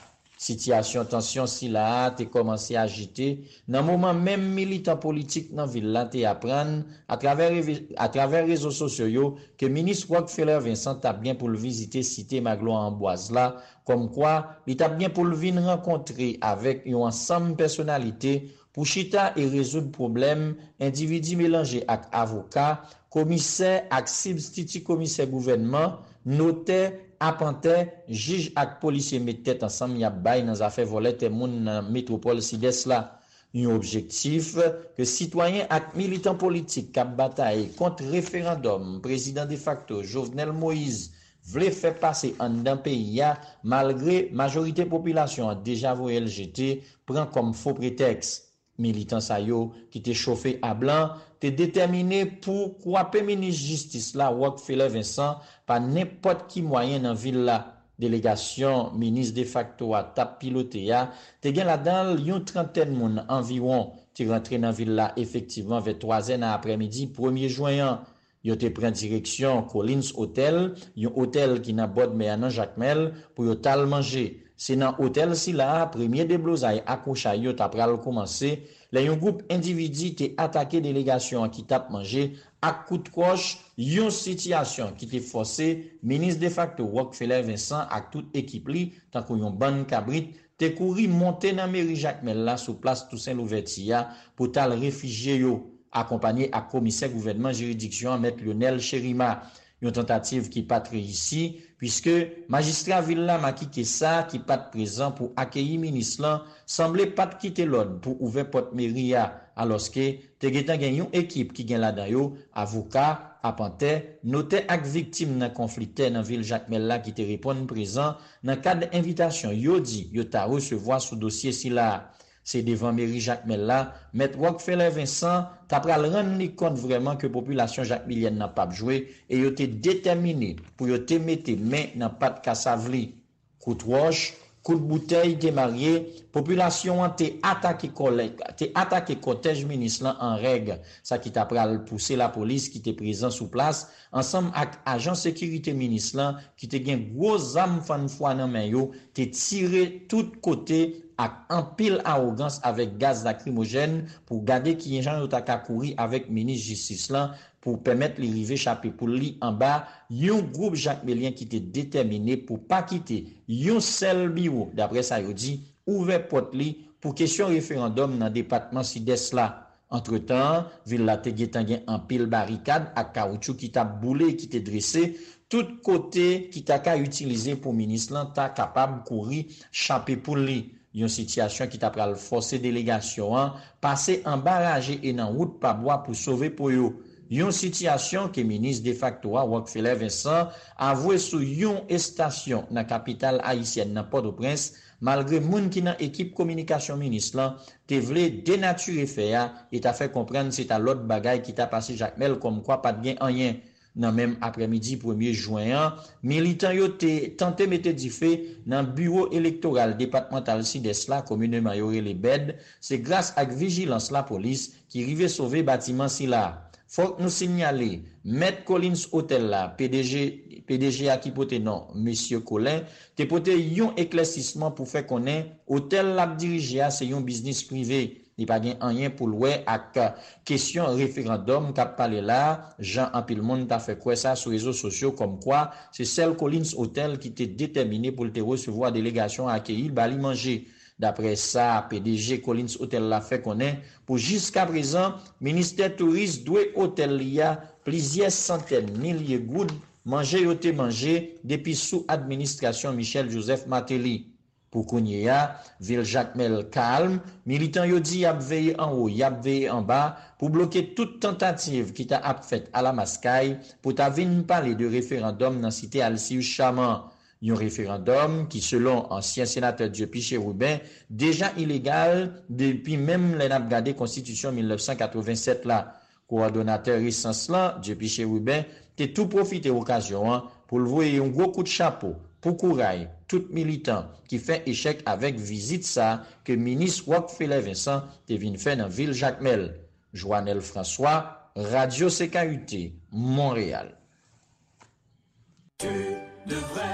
Situation tension si là t'es commencé à agiter. Dans moment même militant politique dans ville là t'es apprendre à travers à travers réseaux sociaux que ministre Rockefeller Vincent t'a bien pour le visiter cité Maglo en Amboise là comme quoi il t'a bien pour le venir rencontrer avec un ensemble personnalité pour chita et résoudre problème individu mélangé avec avocat, commissaire ak substitut commissaire gouvernement, notaire, apprenti, juge ak policier mettent tête ensemble y a bail dans affaire voler te moun dans métropole Sides là. Un objectif que citoyens ak militants politiques k'ap bataille contre référendum président de facto Jovenel Moïse voulait faire passer en d'un pays malgré majorité population a déjà voyé L G T prend comme faux prétexte. Militant sa yo qui t'est chauffé à blanc, t'es déterminé pour couper ministre justice là Rockefeller Vincent par n'importe qui moyen dans ville là. Délégation ministre de facto à tap piloté ya, t'es gen là-dedans une trentaine moun environ, t'es rentré dans ville là effectivement vers trois heures après-midi premier juin. Yo te prend direction Collins Hotel, un hôtel qui n'a bord mais à Jacmel pour yo tal manger. C'est dans hôtel si là premier déblosaille accoucha yo t'a pral commencer, les un groupe individu t'es attaqué délégation qui t'a mangé à coup de croche, une situation qui t'est forcé ministre de facto Rockefeller Vincent à toute équipe li tant qu'on yon ban cabrit t'es couru monter dans mairie Jacmel là sous place Toussaint Louverture pour tal réfugié yo accompagné à commissaire gouvernement juridiction maître Lionel Chérima. Une tentative qui pas ici puisque magistrat Villa Makike ça qui pas présent pour accueillir ministre là semblait pas quitter l'ordre pour ouvrir porte mairie alors que te getan gen une équipe qui gen là-dedans yo avocat apprenti noté ak victime dans conflit dans ville Jacmel là qui te répondre présent dans cadre invitation yo dit yo ta recevoir sous dossier si là. C'est devant mairie Jacmel là, maître Rockefeller Vincent, t'as pral rendre compte vraiment que population jacmelienne n'a pas joué et yo te déterminé pour yo te mettre main dans pas de cassavli. Coup de roche, coup de bouteille démarré, population te attaqué collègue, te attaqué cortège ministre là en règle. Ça qui t'a pral pousser la police qui était présent sous place ensemble avec agent sécurité ministre là qui te gen gros arme fan foi dans main yo, te tiré tout côté en pile arrogance avec gaz lacrymogène pour garder qui gens yo ta courir avec ministre justice là pour permettre les river échapper pour li en bas un groupe jacmelien qui était déterminé pour pas quitter un seul bureau d'après ça yo dit ouvert porte li pour question référendum dans département Sides là. Entre-temps, ville la te getan gen en pile barricade à caoutchouc qui t'a boulé qui t'a dressé tout côté qui t'a ka utilisé pour ministre là t'a capable courir échapper pour li. Une situation qui t'a pral forcer délégation hein, passer en barrage et dans route pas bois pour sauver pour yo. Une situation que ministre de facto Rockefeller Vincent avoué sous une station dans capitale haïtienne dans Port-au-Prince malgré moun qui dans équipe communication ministre là te vle dénaturer faire et t'a fait comprendre c'est à l'autre bagaille qui t'a passé Jacmel comme quoi pas de gain rien. Dans même après-midi premier juin, militants yo te tenté mettre du feu dans bureau électoral départemental Sides la communément yoré les beds, c'est grâce à vigilance la police qui rive sauver bâtiment si là. Faut nous signaler maître Collins Hotel là P D G P D G à qui pote non monsieur Colin te pote yon éclaircissement pour faire connaître hôtel l'a dirigé c'est un business privé. Il pas gen rien pour louer ak question référendum qu'a parlé là Jean en pile monde t'a fait quoi ça sur les réseaux sociaux comme quoi c'est celle Collins Hotel qui était déterminé pour le recevoir délégation accueillir bali manger. D'après ça, P D G Collins Hotel l'a fait connaître pour jusqu'à présent ministère touriste doit hôtel il y a plusieurs centaines milliers gouttes manger yote manger depuis sous administration Michel Joseph Martelly. Pour Kounia, ville Jacmel calme, militant yo dit y a veillé en haut, y a veillé en bas pour bloquer toute tentative qui t'a faite à la Mascaille pour ta vinn parler de référendum dans cité Alcius Chaman. Un référendum qui selon ancien sénateur Dieu Piché Rouben déjà illégal depuis même les gardé constitution mille neuf cent quatre-vingt-sept là. Coordonnateur essence là Dieu Piché Rouben t'es tout profité occasion hein, pour le voir un gros coup de chapeau pour courage tout militant qui fait échec avec visite ça que ministre Rockefeller Vincent te vinn faire dans ville Jacmel. Joannel François, Radio C K U T, Montréal. Tu devrais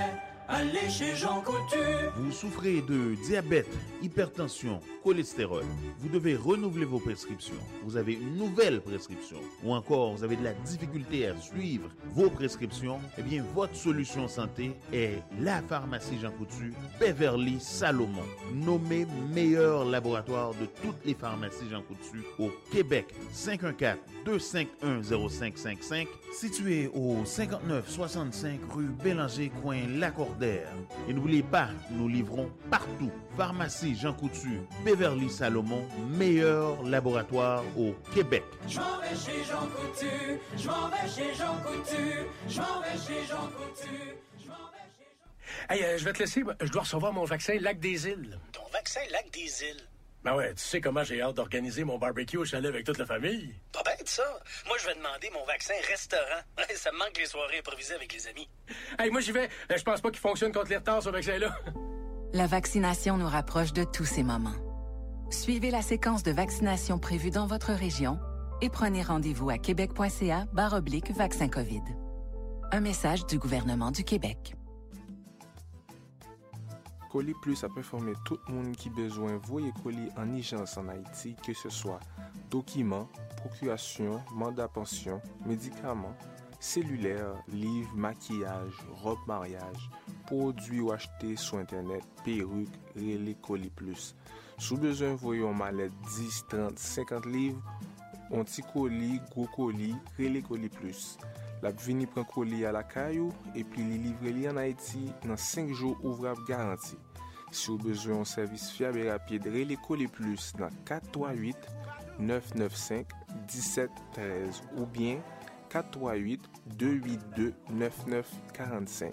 allez chez Jean Coutu. Vous souffrez de diabète, hypertension, cholestérol. Vous devez renouveler vos prescriptions. Vous avez une nouvelle prescription. Ou encore, vous avez de la difficulté à suivre vos prescriptions. Eh bien, votre solution santé est la pharmacie Jean Coutu, Beverly Salomon. Nommé meilleur laboratoire de toutes les pharmacies Jean Coutu au Québec. cinq un quatre, deux cinq un, zéro cinq cinq cinq. Situé au cinquante-neuf soixante-cinq rue Bélanger, coin Lacordaire. Et n'oubliez pas, nous livrons partout. Pharmacie Jean Coutu, Beverly Salomon, meilleur laboratoire au Québec. Je m'en vais chez Jean Coutu, je m'en vais chez Jean Coutu, je m'en vais chez Jean Coutu, je m'en vais chez Jean... Hey, euh, je vais te laisser, je dois recevoir mon vaccin Lac des Îles. Ton vaccin Lac des Îles? Ben ouais, tu sais comment j'ai hâte d'organiser mon barbecue au chalet avec toute la famille. Pas bête, ça. Moi, je vais demander mon vaccin restaurant. Ça me manque les soirées improvisées avec les amis. Hey, moi, j'y vais. Je pense pas qu'il fonctionne contre les retards, ce vaccin-là. La vaccination nous rapproche de tous ces moments. Suivez la séquence de vaccination prévue dans votre région et prenez rendez-vous à québec.ca barre oblique vaccin COVID. Un message du gouvernement du Québec. Colis Plus a informé tout le monde qui a besoin de voyer colis en urgence en Haïti, que ce soit documents, procuration, mandat pension, médicaments, cellulaires, livres, maquillage, robe mariage, produits ou achetés sur Internet, perruques, relais Colis Plus. Si vous besoin de voyer en mallette dix, trente, cinquante livres, un petit colis, gros colis, relais Colis Plus. La vini prend colis à la caillou et puis les livrer en Haïti dans cinq jours ouvrables garantis. Si vous avez besoin d'un service fiable et rapide, relais Colis Plus dans quatre trois huit, neuf neuf cinq, un sept un trois ou bien quatre trois huit, deux huit deux, neuf neuf quatre cinq.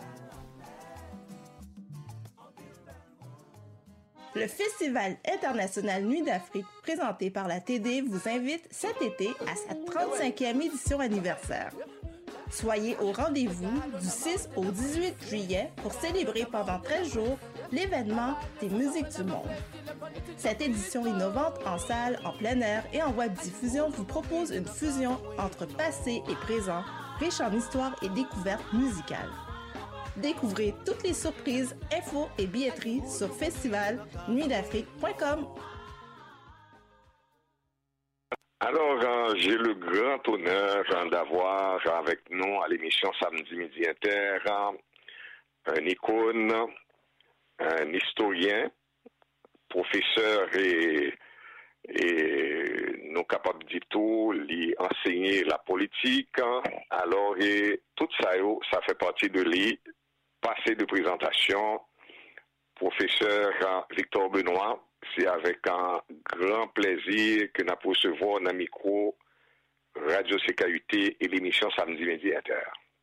Le Festival international Nuit d'Afrique, présenté par la T D, vous invite cet été à sa trente-cinquième édition anniversaire. Soyez au rendez-vous du six au dix-huit juillet pour célébrer pendant treize jours l'événement des musiques du monde. Cette édition innovante en salle, en plein air et en web diffusion vous propose une fusion entre passé et présent, riche en histoire et découvertes musicales. Découvrez toutes les surprises, infos et billetteries sur festival nuit d'afrique point com. Alors, euh, j'ai le grand honneur euh, d'avoir avec nous à l'émission Samedi Midi Inter euh, un icône, un historien, professeur et, et nous capables de tout, lui enseigner la politique. Alors, et tout ça, ça fait partie de lui. Passé de présentation, professeur Victor Benoît, c'est avec un grand plaisir que nous recevons dans le micro Radio C K U T et l'émission Samedi Midi Inter.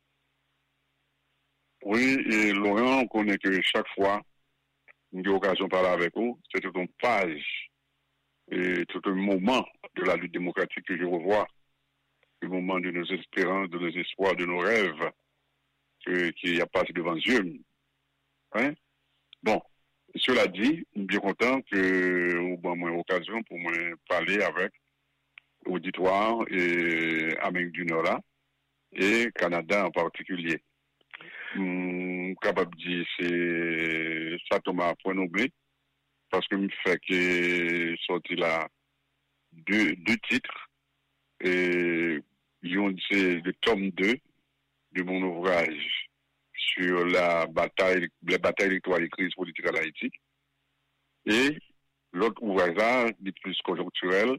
Oui, et Laurent, on connaît que chaque fois, nous avons l'occasion de parler avec vous, c'est tout une page et tout un moment de la lutte démocratique que je revois, le moment de nos espérances, de nos espoirs, de nos rêves, qui a passé devant Dieu. Hein? Bon, cela dit, je suis bien content que vous avez l'occasion pour moi parler avec l'auditoire et Amérique du Nord là, et Canada en particulier. Hum, capable de dire c'est ça Thomas point oublié parce que me fait que sorti là deux, deux titres et ils ont c'est le tome deux de mon ouvrage sur la bataille, les batailles électorales et crise politique en Haïti. Et l'autre ouvrage là, dit plus conjoncturel,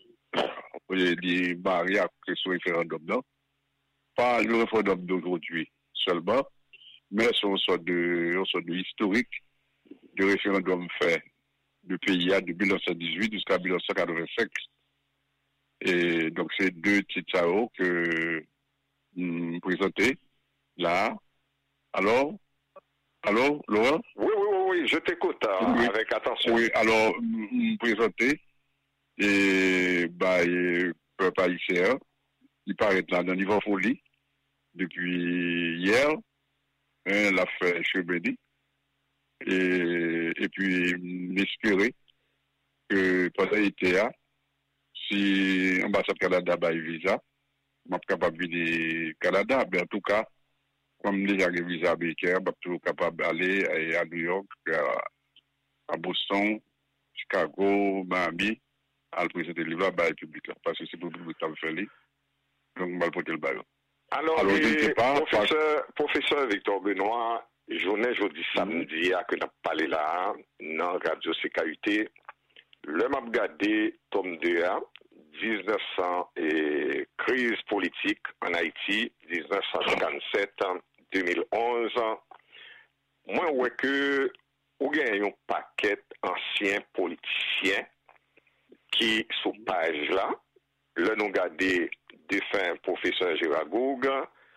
dit marié à ce référendum là. Pas le référendum d'aujourd'hui seulement, mais c'est une sorte de, une sorte de historique de référendum fait du pays de mille neuf cent dix-huit jusqu'à mille neuf cent quatre-vingt-cinq. Et donc c'est deux titres que Hum, présenté là. Alors, alors, Laurent? Oui, oui, oui, oui, je t'écoute hein, oui. Avec attention. Oui, alors, hum, présenté, et, bah, et, peuple haïtien, il paraît là dans le niveau folie, depuis hier, hein, l'a fait chez Bédi, et, et puis, m'espérer que pendant l'été, si l'ambassade Canada a visa, je suis capable de Canada, mais en tout cas, comme déjà j'ai visa américain, je suis toujours capable d'aller à New York, à Boston, Chicago, Miami, à le présenter le livre à la public. Parce que c'est pour le public qui a fait. Donc, je vais le porter le baillon. Alors, Alors je ne sais pas. Professeur, pas... professeur Victor Benoît, journée jeudi samedi, à que nous avons parlé là, dans Radio C K U T, le m'a regardé tome deux, dix-neuf cents et crise politique en Haïti, dix-neuf cent cinquante-sept à deux mille onze. Moi, ouais que ou gagne un paquet anciens politiciens qui sous page là, le nous regardé défunt professeur Gérard Goug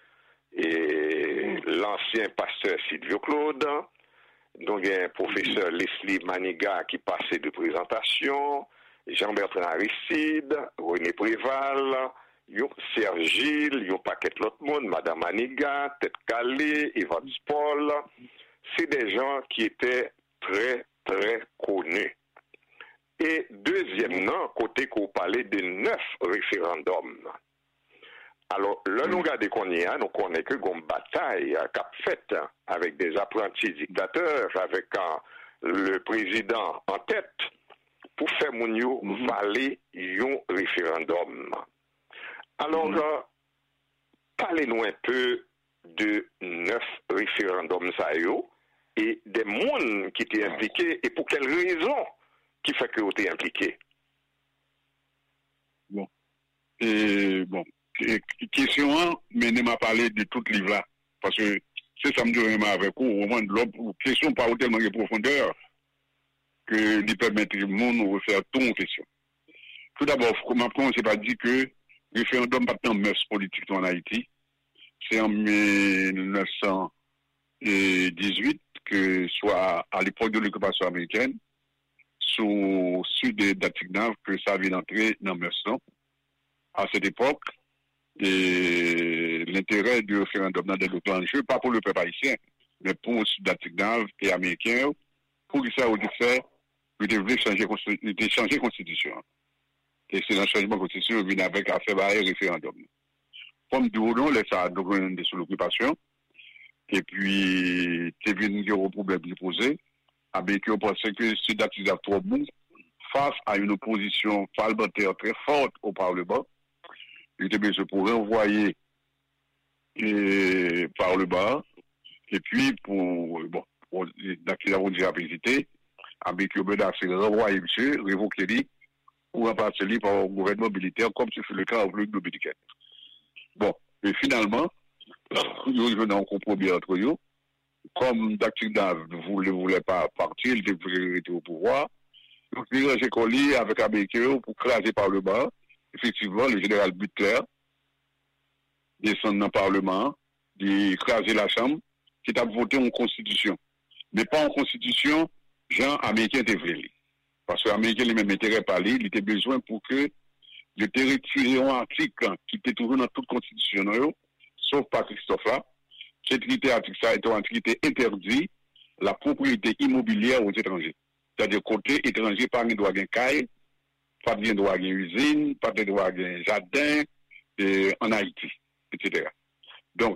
et l'ancien pasteur Sylvio Claude, donc un professeur Leslie Maniga qui passait de présentation, Jean-Bertrand Aristide, René Préval, Serge Gilles, yon paquet l'autre monde, Madame Maniga, Tête Calais, Evans Paul, c'est des gens qui étaient très très connus. Et deuxièmement, côté qu'on parlait de neuf référendums. Alors, là, nous regardons qu'on y a, nous connaissons que une bataille qu'a faite avec des apprentis dictateurs, avec un, le président en tête, pour faire mon yo valer un référendum. Alors, mm-hmm. euh, parlez-nous un peu de neuf référendums ça yo, et des mondes qui étaient impliqués, et pour quelles raisons qui fait que vous êtes impliqués. Bon. Et bon. Question un, mais ne m'a parlé de tout livre là. Parce que c'est ça me dit avec vous, au moins de l'autre question pas tellement de profondeur que lui permettre le monde de faire ton question. Tout d'abord, comme on ne s'est pas dit que le référendum pas de mœurs politiques en Haïti. C'est en mille neuf cent dix-huit que soit à l'époque de l'occupation américaine, sous sud d'Atignav, que ça vient d'entrer dans mœurs. À cette époque, et l'intérêt du référendum dans des enjeux, pas pour le peuple haïtien, mais pour le sud d'Atignav et américain, pour que ça ait fait, ils devaient changer la constitution. Et c'est un changement de constitution qui vient avec à faire un référendum. Comme du haut, on laisse ça de sous l'occupation, et puis, c'est venu au problème de poser, avec on pensait que le sud d'Atignav trop bon, face à une opposition parlementaire très forte au Parlement, il était besoin pour renvoyer et, par le bas, et puis pour, bon, pour d'activité déjà visité, avec le menace de renvoyer monsieur, révoquer lui, ou remplacer lui par un gouvernement militaire, comme ce fut le cas en République dominicaine. Bon, et finalement, nous venons en compromis entre eux, comme Daktina ne voulait, voulait pas partir, il devait rester au pouvoir, donc il a collé avec l'Américain pour craser par le bas. Effectivement, le général Butler descend dans le Parlement, d'écraser la Chambre, qui a voté en constitution. Mais pas en constitution, Jean américain était vrai. Parce que l'Américain les mêmes intérêts par lui, il était besoin pour que le territoire en article qui était toujours dans toute constitution, sauf par Christophe là, cet article ça était un article qui était interdit la propriété immobilière aux étrangers. C'est-à-dire côté étranger, pas de droit à caille, pas de droit à usine, pas de droit à jardin euh, en Haïti, et cetera. Donc,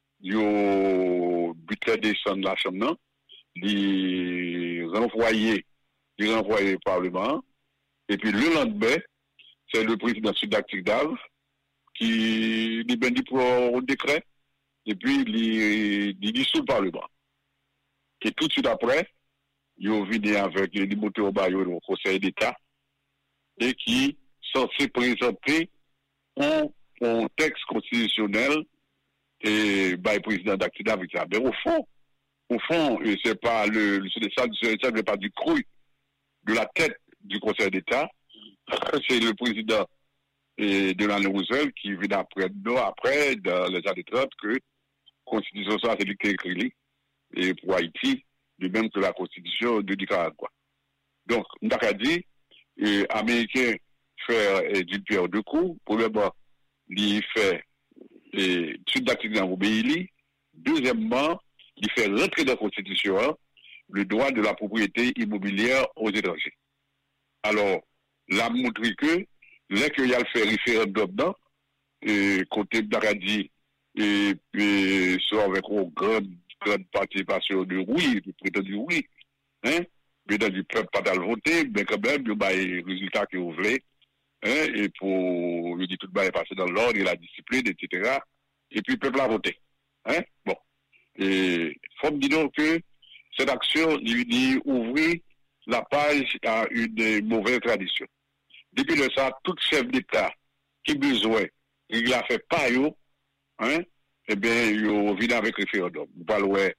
yo Butler descend de la chambre, il renvoyé, il renvoyé au Parlement, et puis le lendemain, c'est le président Sud-Actique d'Ave qui dit ben dit pour un décret, et puis il dissout le Parlement. Et tout de suite après, il est venu avec les motés au bail au Conseil d'État et qui sont censés présenter un, un texte constitutionnel et bah, le président d'Actida avec ça. Mais au fond, au fond, c'est pas le, ça ne veut pas du cru de la tête du Conseil d'État, c'est le président et de la Roosevelt qui vient après, après, dans les années trente, que la Constitution, ça, c'est lui qui a écrit, et pour Haïti, de même que la Constitution de Nicaragua. Donc, on a dit, les Américains font d'une pierre deux coups. Premièrement, ils font Sud-Actique dans l'obéili. Deuxièmement, ils font rentrer dans la Constitution hein, le droit de la propriété immobilière aux étrangers. Alors, là, montré que, là qu'il y a le fait référendum, et côté d'Aradi, et puis soit avec une grande, grande participation de oui, de prétendu oui, hein, prétendu peuple pas d'aller voter, mais quand même, il y a des résultats que vous voulez, hein, et pour, il dit tout le monde est passé dans l'ordre, et la discipline, et cetera. Et puis le peuple a voté, hein, bon. Et faut me dire que cette action, il ouvrir la page à une mauvaise tradition. Depuis le ça, tout chef d'État qui besoin, il a fait pas yo, hein, eh bien, il vient avec référendum. Vous parlez,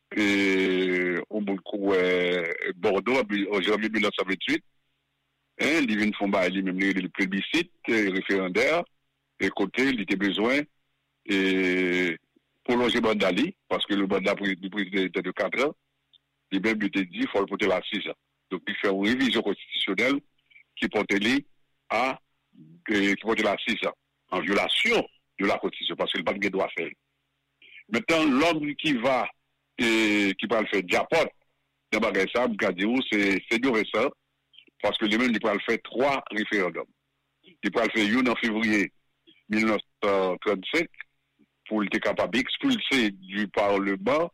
euh, au bout de Bordeaux, en janvier mille neuf cent vingt-huit, hein, il vient font il même le plébiscite référendaire, et côté, il était besoin, et prolonger Bandali, parce que le mandat du président était de quatre ans, il même était dit qu'il faut le porter à six ans. Donc, il fait une révision constitutionnelle qui porte lui à qui porte la six ans, en violation de la Constitution, parce que le banque doit faire. Maintenant, l'homme qui va et qui va le faire diapote, dans bagage ça, c'est c'est du récent, parce que lui-même, il va le faire trois référendums. Il va le faire une en février mille neuf cent trente-cinq, pour être capable d'expulser du Parlement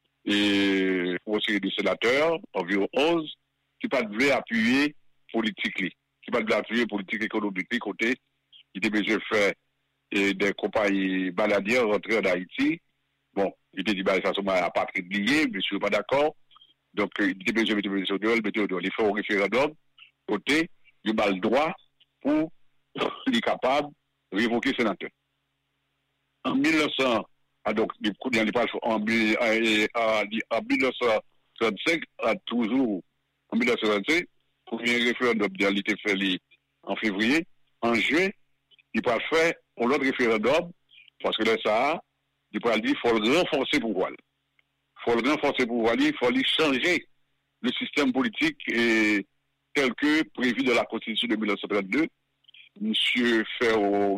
et pour série de sénateurs, environ onze, qui pas de appuyer politique, qui pas de appuyer politique économique, côté, il était besoin de faire et des compagnies baladières rentrer en Haïti. Bon, il était dit, bah, ça, c'est à patrie liée, mais je suis pas d'accord. Donc, il était besoin de mettre au mettre au il faut un référendum, côté, il a le droit pour être capable de révoquer sénateur. En mille neuf cents, ah donc, en mille neuf cent trente-cinq, toujours, en mille neuf cent trente-cinq, le premier référendum a été fait en février. En juin, il va faire un autre référendum, parce que là, ça, il va dire qu'il faut le renforcer pour pouvoir. Il faut le renforcer pour pouvoir, il faut lui changer le système politique et, tel que prévu dans la Constitution de mille neuf cent trente-deux. Monsieur fait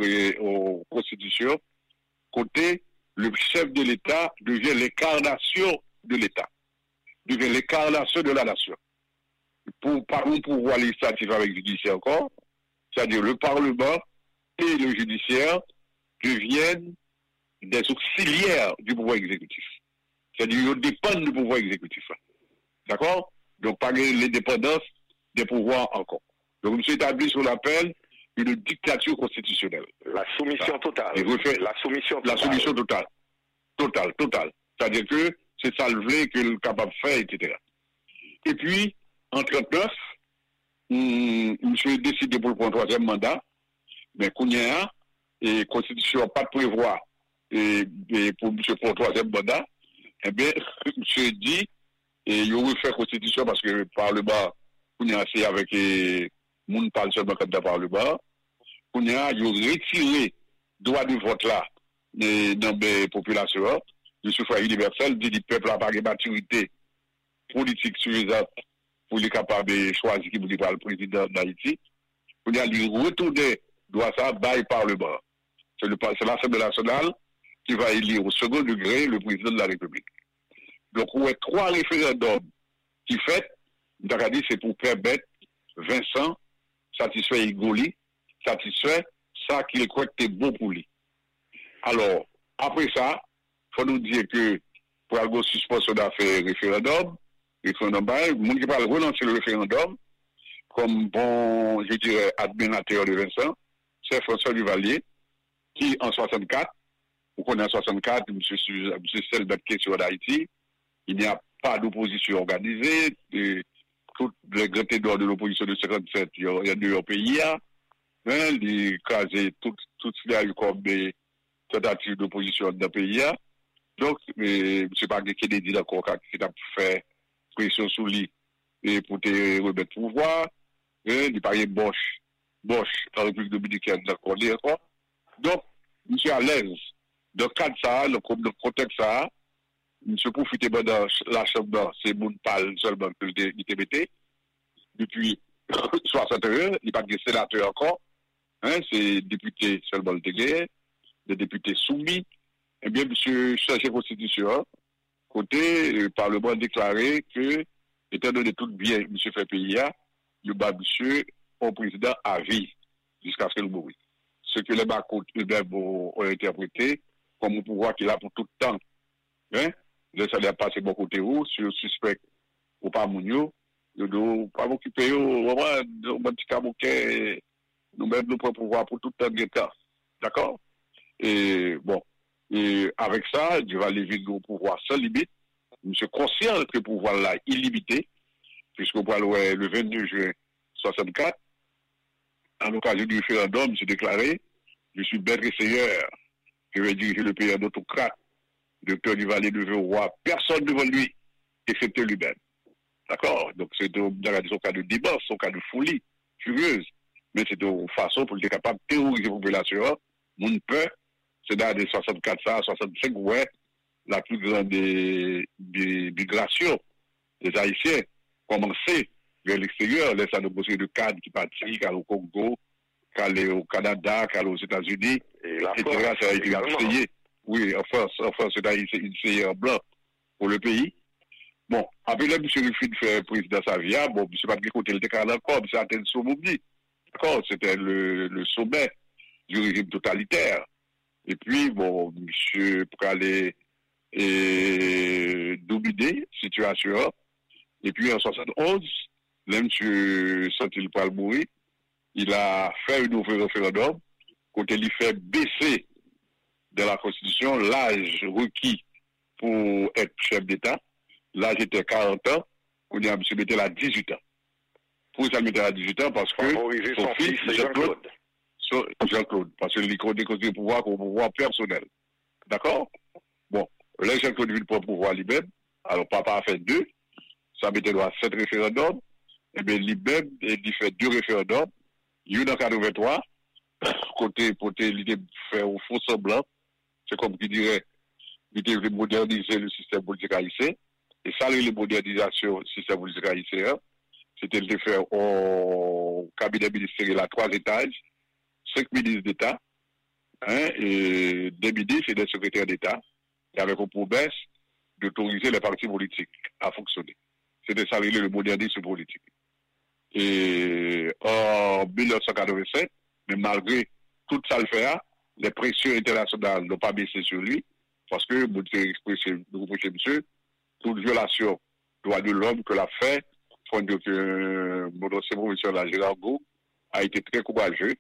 aux Constitutions, côté, le chef de l'État devient l'incarnation de l'État, devient l'incarnation de la nation. Pour, par un pouvoir législatif avec le judiciaire encore, c'est-à-dire le Parlement et le judiciaire deviennent des auxiliaires du pouvoir exécutif. C'est-à-dire qu'ils dépendent du pouvoir exécutif. D'accord? Donc, pas l'indépendance des pouvoirs encore. Donc, monsieur établit sur l'appel une dictature constitutionnelle. La soumission totale. Et refait, la soumission totale. La soumission totale. Totale, totale. C'est-à-dire que c'est ça le vrai qu'il est capable de faire, et cetera. Et puis, en trente-neuf, hum, monsieur décidé pour le prendre un troisième mandat, mais Kounia, et la Constitution n'a pas de prévoir et, et pour monsieur pour un troisième mandat, eh bien, monsieur dit, et il a refait la Constitution parce que le Parlement, Kounia, c'est avec les moun parle seulement comme dans le Parlement. On a retiré le droit de vote là dans les populations. Le suffrage universel dit que le peuple n'a pas de maturité politique suffisante pour être capable de choisir qui voulait le président d'Haïti. On a retourné le droit ça par le Parlement. C'est l'Assemblée nationale qui va élire au second degré le président de la République. Donc, on a trois référendums qui fait, on a dit c'est pour permettre Vincent satisfait Igoli, satisfait ça qu'il croit que c'est bon pour lui. Alors, après ça, il faut nous dire que pour avoir suspension d'affaires référendum, référendum, le monde qui parle relancer le référendum, comme bon, je dirais, admirateur de Vincent, c'est François Duvalier, qui en soixante-quatre, vous connaissez en soixante-quatre, M. Celle de question d'Haïti, il n'y a pas d'opposition organisée, et toutes les grands ténors de l'opposition de cinquante-sept, il y a deux pays, hein, ils casé toutes les a eu comme des tentatives d'opposition dans le pays. Hein. Donc, M. Bagé Kennedy d'accord qui a fait pression sur lui et pour te remettre pouvoir, hein, il parlait Bosch, Bosch, en République dominicaine, d'accord, d'accord. Donc, M. à l'aise, dans le cadre de ça, le contexte ça, M. profite dans la chambre, c'est mon pal seulement que l'I T B T. Depuis soixante et un, il n'y a pas de sénateur encore. Hein, c'est député seulement le T G, des députés soumis. Eh bien, M. Cherché Constitution, côté, le Parlement a déclaré que, étant donné tout bien, M. fait pays, le bas M. au président à vie, jusqu'à ce que nous mourions. Ce que les Bacoutes eux-mêmes ont interprété comme un pouvoir qu'il a pour tout le temps. Hein? Le salaire passe bon côté où, sur le suspect ou pas mounio, nous ne pas m'occuper, on va un petit cabouquet, nous-mêmes nous prenons pouvoir pour tout le temps de l'État. D'accord? Et bon, et avec ça, je vais aller vivre au pouvoir sans limite. Je suis conscient que le pouvoir là est illimité, puisque le vingt-deux juin soixante-quatre, à l'occasion du référendum, j'ai déclaré, je suis maître et seigneur, je vais diriger le pays en autocrate. Docteur Duvalier ne veut voir personne devant lui, excepté lui-même. D'accord? Donc c'est son cas de débat, son cas de folie furieuse. Mais c'est une façon pour être capable de terroriser la population. Mon peur, c'est dans les soixante-quatre, ça, soixante-cinq, ouais, la plus grande des, des migrations des Haïtiens commencer vers l'extérieur, laisse à nos conseillers de cadre qui partent, qui au Congo, qui aller au Canada, qui aller aux États-Unis, et cetera. Ça a été essayé. Oui, en France, en France, c'est une série en blanc pour le pays. Bon, après là, M. Rufin fait président Savia, bon, M. Patrick Côté, le déclaré encore, M. atteint le sommet. D'accord, c'était le, le sommet du régime totalitaire. Et puis, bon, M. Pralé est dominé, situation. Et puis, en soixante et onze, là, M. Santil Palmouri, il a fait un nouveau référendum, côté il fait baisser de la Constitution l'âge requis pour être chef d'État. L'âge était quarante ans, on a M. mettait à dix-huit ans. Pour ça, mettait à dix-huit ans parce que son, son fils, Jean-Claude, Jean-Claude, parce qu'il a déconstruit le pouvoir comme pouvoir personnel. D'accord? Bon, là, Jean-Claude vit pour le pouvoir lui-même, alors papa a fait deux, ça mettait à sept référendums, et bien lui-même, il fait deux référendums, il y a eu dans quatre-vingt-trois, côté, côté, il fait un faux semblant, c'est comme qui dirait, il devait moderniser le système politique haïtien. Et ça, les modernisations du système politique haïtien, c'était de faire au cabinet ministériel à trois étages, cinq ministres d'État, hein, et des ministres et des secrétaires d'État, et avec une promesse d'autoriser les partis politiques à fonctionner. C'était ça, le modernisme politique. Et en mille neuf cent quatre-vingt-sept, mais malgré tout ça le fait, les pressions internationales n'ont pas baissé sur lui, parce que, vous avez expressé, monsieur, toute violation des droits de l'homme que l'a fait, font que mon ancien professeur, la Gérard Gou, a été très courageux.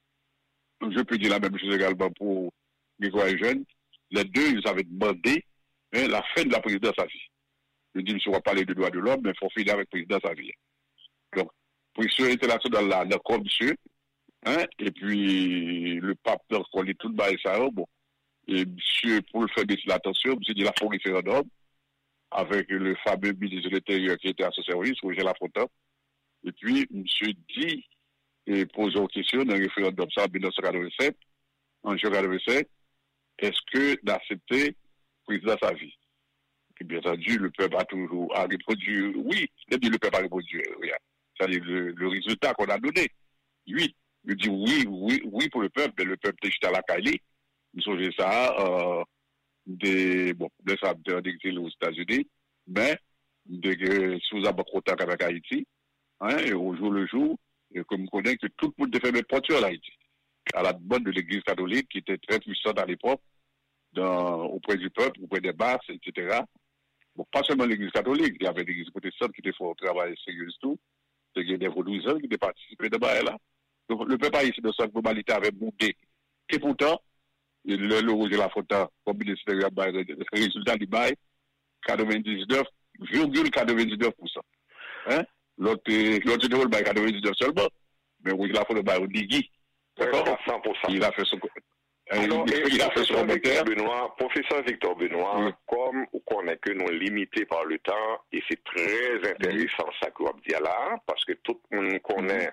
Je peux dire la même chose également pour Grégoire Jeune. Les deux, ils avaient demandé hein, la fin de la présidence à vie. Je dis, je ne vais pas parler de droits de l'homme, mais il faut finir avec la présidence à vie. Donc, pression internationale là, d'accord, monsieur, hein, et puis le pape, donc, on est tout bas et ça, bon. Et monsieur, pour le faire baisser l'attention, monsieur dit la fond référendum, avec le fameux ministre de l'Intérieur qui était associé au service, Roger Lafontaine. Et puis, monsieur dit, et pose une question dans le référendum ça en mille neuf cent quatre-vingt-sept, en juin quatre-vingt-sept, est-ce que d'accepter président sa vie? Et bien entendu, le peuple a toujours a répondu oui. Et puis le peuple a répondu oui. C'est-à-dire le, le résultat qu'on a donné. Oui. Il dit oui, oui, oui pour le peuple, mais le peuple est juste à la Cali. Ils ont fait ça, euh, des, bon, des saboteurs d'exil aux États-Unis, mais, de, sous un contact avec Haïti, hein, et au jour le jour, et comme on connaît que tout le monde fait mes portures à Haïti, à la demande de l'Église catholique, qui était très puissante à l'époque, dans, auprès du peuple, auprès des masses, et cetera. Bon, pas seulement l'Église catholique, il y avait l'Église protestante qui était fait un travail sérieux tout, il y a des vaudouisants qui étaient participés de là. Donc, le peuple haïtien de sa globalité avait boudé. Et pourtant, le, le Roger Lafontaine, comme ministre de le résultat du bail, quatre-vingt-dix-neuf virgule quatre-vingt-dix-neuf pour cent. Hein? L'autre, l'autre, le bail quatre-vingt-dix-neuf seulement, mais Roger Lafontaine, le bail au Nigui. D'accord? cent pour cent. Il a fait son, alors, il, il a fait son commentaire. Benoît, professeur Victor Benoît, oui. Comme on connaît que nous limités par le temps, et c'est très intéressant ça que vous dites là, parce que tout le monde connaît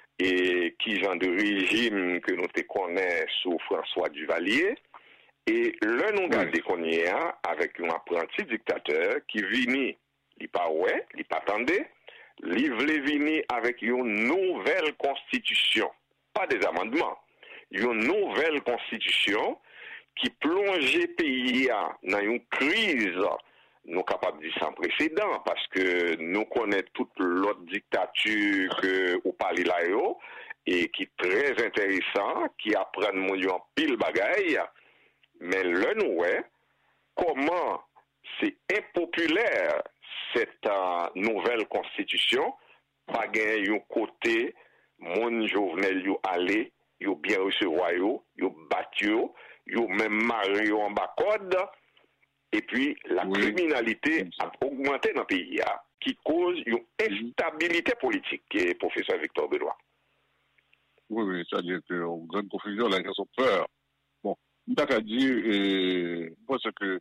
et qui genre de régime que nous te connaissons sous François Duvalier, et le nom gardé qu'on y a avec un apprenti dictateur qui vini, il pas ouais, il pas attendait, il voulait venir avec une nouvelle constitution, pas des amendements, une nouvelle constitution qui plongeait le pays dans une crise, nous capables de dire sans précédent, parce que nous connaissons toute l'autre dictature que au Palais là et qui est très intéressant, qui apprend mon en pile bagaille, Mais le nous, comment c'est impopulaire cette uh, nouvelle constitution, pas gagner un côté, mon Jovenel yo allé, yo bien recevoir yo, yo battu yo, yo même marié en bas code, et puis la oui. criminalité a augmenté dans le pays, qui cause une instabilité politique, professeur Victor Benoît. Oui, oui, c'est-à-dire qu'en grande confusion, les gens ont peur. Bon, on a dit, parce que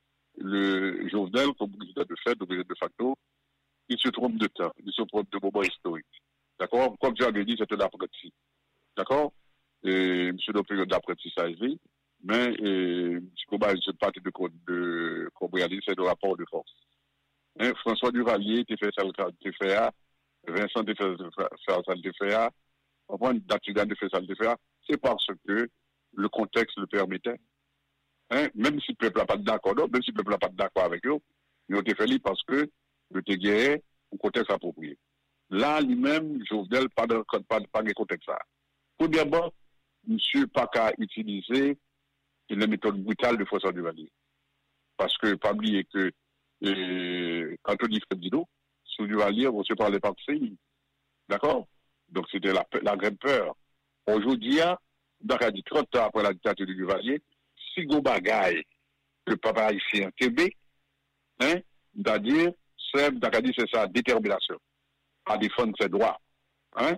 le Jovenel, comme président de fait, président de facto, il se trompe de temps, il se trompe de moment historique. D'accord? Comme j'avais dit, c'était l'apprenti. D'accord? Et monsieur le période d'apprentissage, mais M. Koba, ce parti de Cobrialis, c'est le rapport de force. Hein, François Duvalier, tu fais ça, tu fais ça, Vincent, tu fais ça, tu fais ça, on prend Datigan, tu fais ça, tu fais ça, c'est parce que le contexte le permettait. Hein, même si le peuple n'a pas d'accord, même si le peuple n'a pas d'accord avec eux, ils ont été faits parce que le T G est un contexte approprié. Là, lui-même, Jovenel, pas de, pas, pas de contexte ça. Premièrement, monsieur pas qu'à utiliser les méthodes brutales de François Duvalier. Parce que, pas oublier que, euh, quand on dit Fredino, sous Duvalier, on se parlait pas de pays. D'accord? Donc, c'était la, la grande peur. Aujourd'hui, on a dit trente ans après la dictature de Duvalier, si go bagaille, le papa ici en Québec, hein, c'est-à-dire, c'est, c'est sa détermination à défendre ses droits. Hein?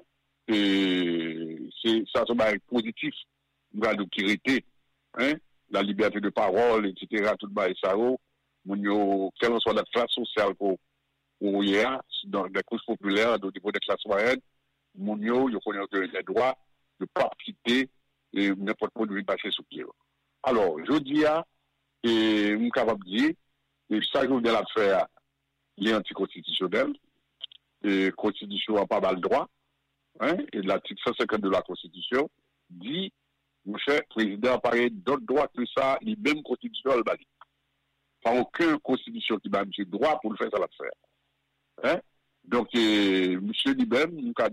Et c'est, ça, c'est positif. Nous avons qui hein? La liberté de parole, et cetera, tout le bail, ça, quelle que soit la classe sociale qu'on y a, dans les couches populaires, au niveau des classes moyennes, mon yo, il connaît les droits de ne pas quitter et n'importe quoi de passer sous pied. Alors, je dis, et je suis capable de dire, et ça, je viens de faire, il est anticonstitutionnel, et la Constitution n'a pas mal de droit, hein, et l'article cent cinquante de la Constitution dit, mon cher président, pareil, d'autres droits que ça, les mêmes constitutions, le bali. Pas aucune constitution qui m'a mis droit pour le faire, ça va le faire. Hein? Donc, euh, monsieur lui-même, nous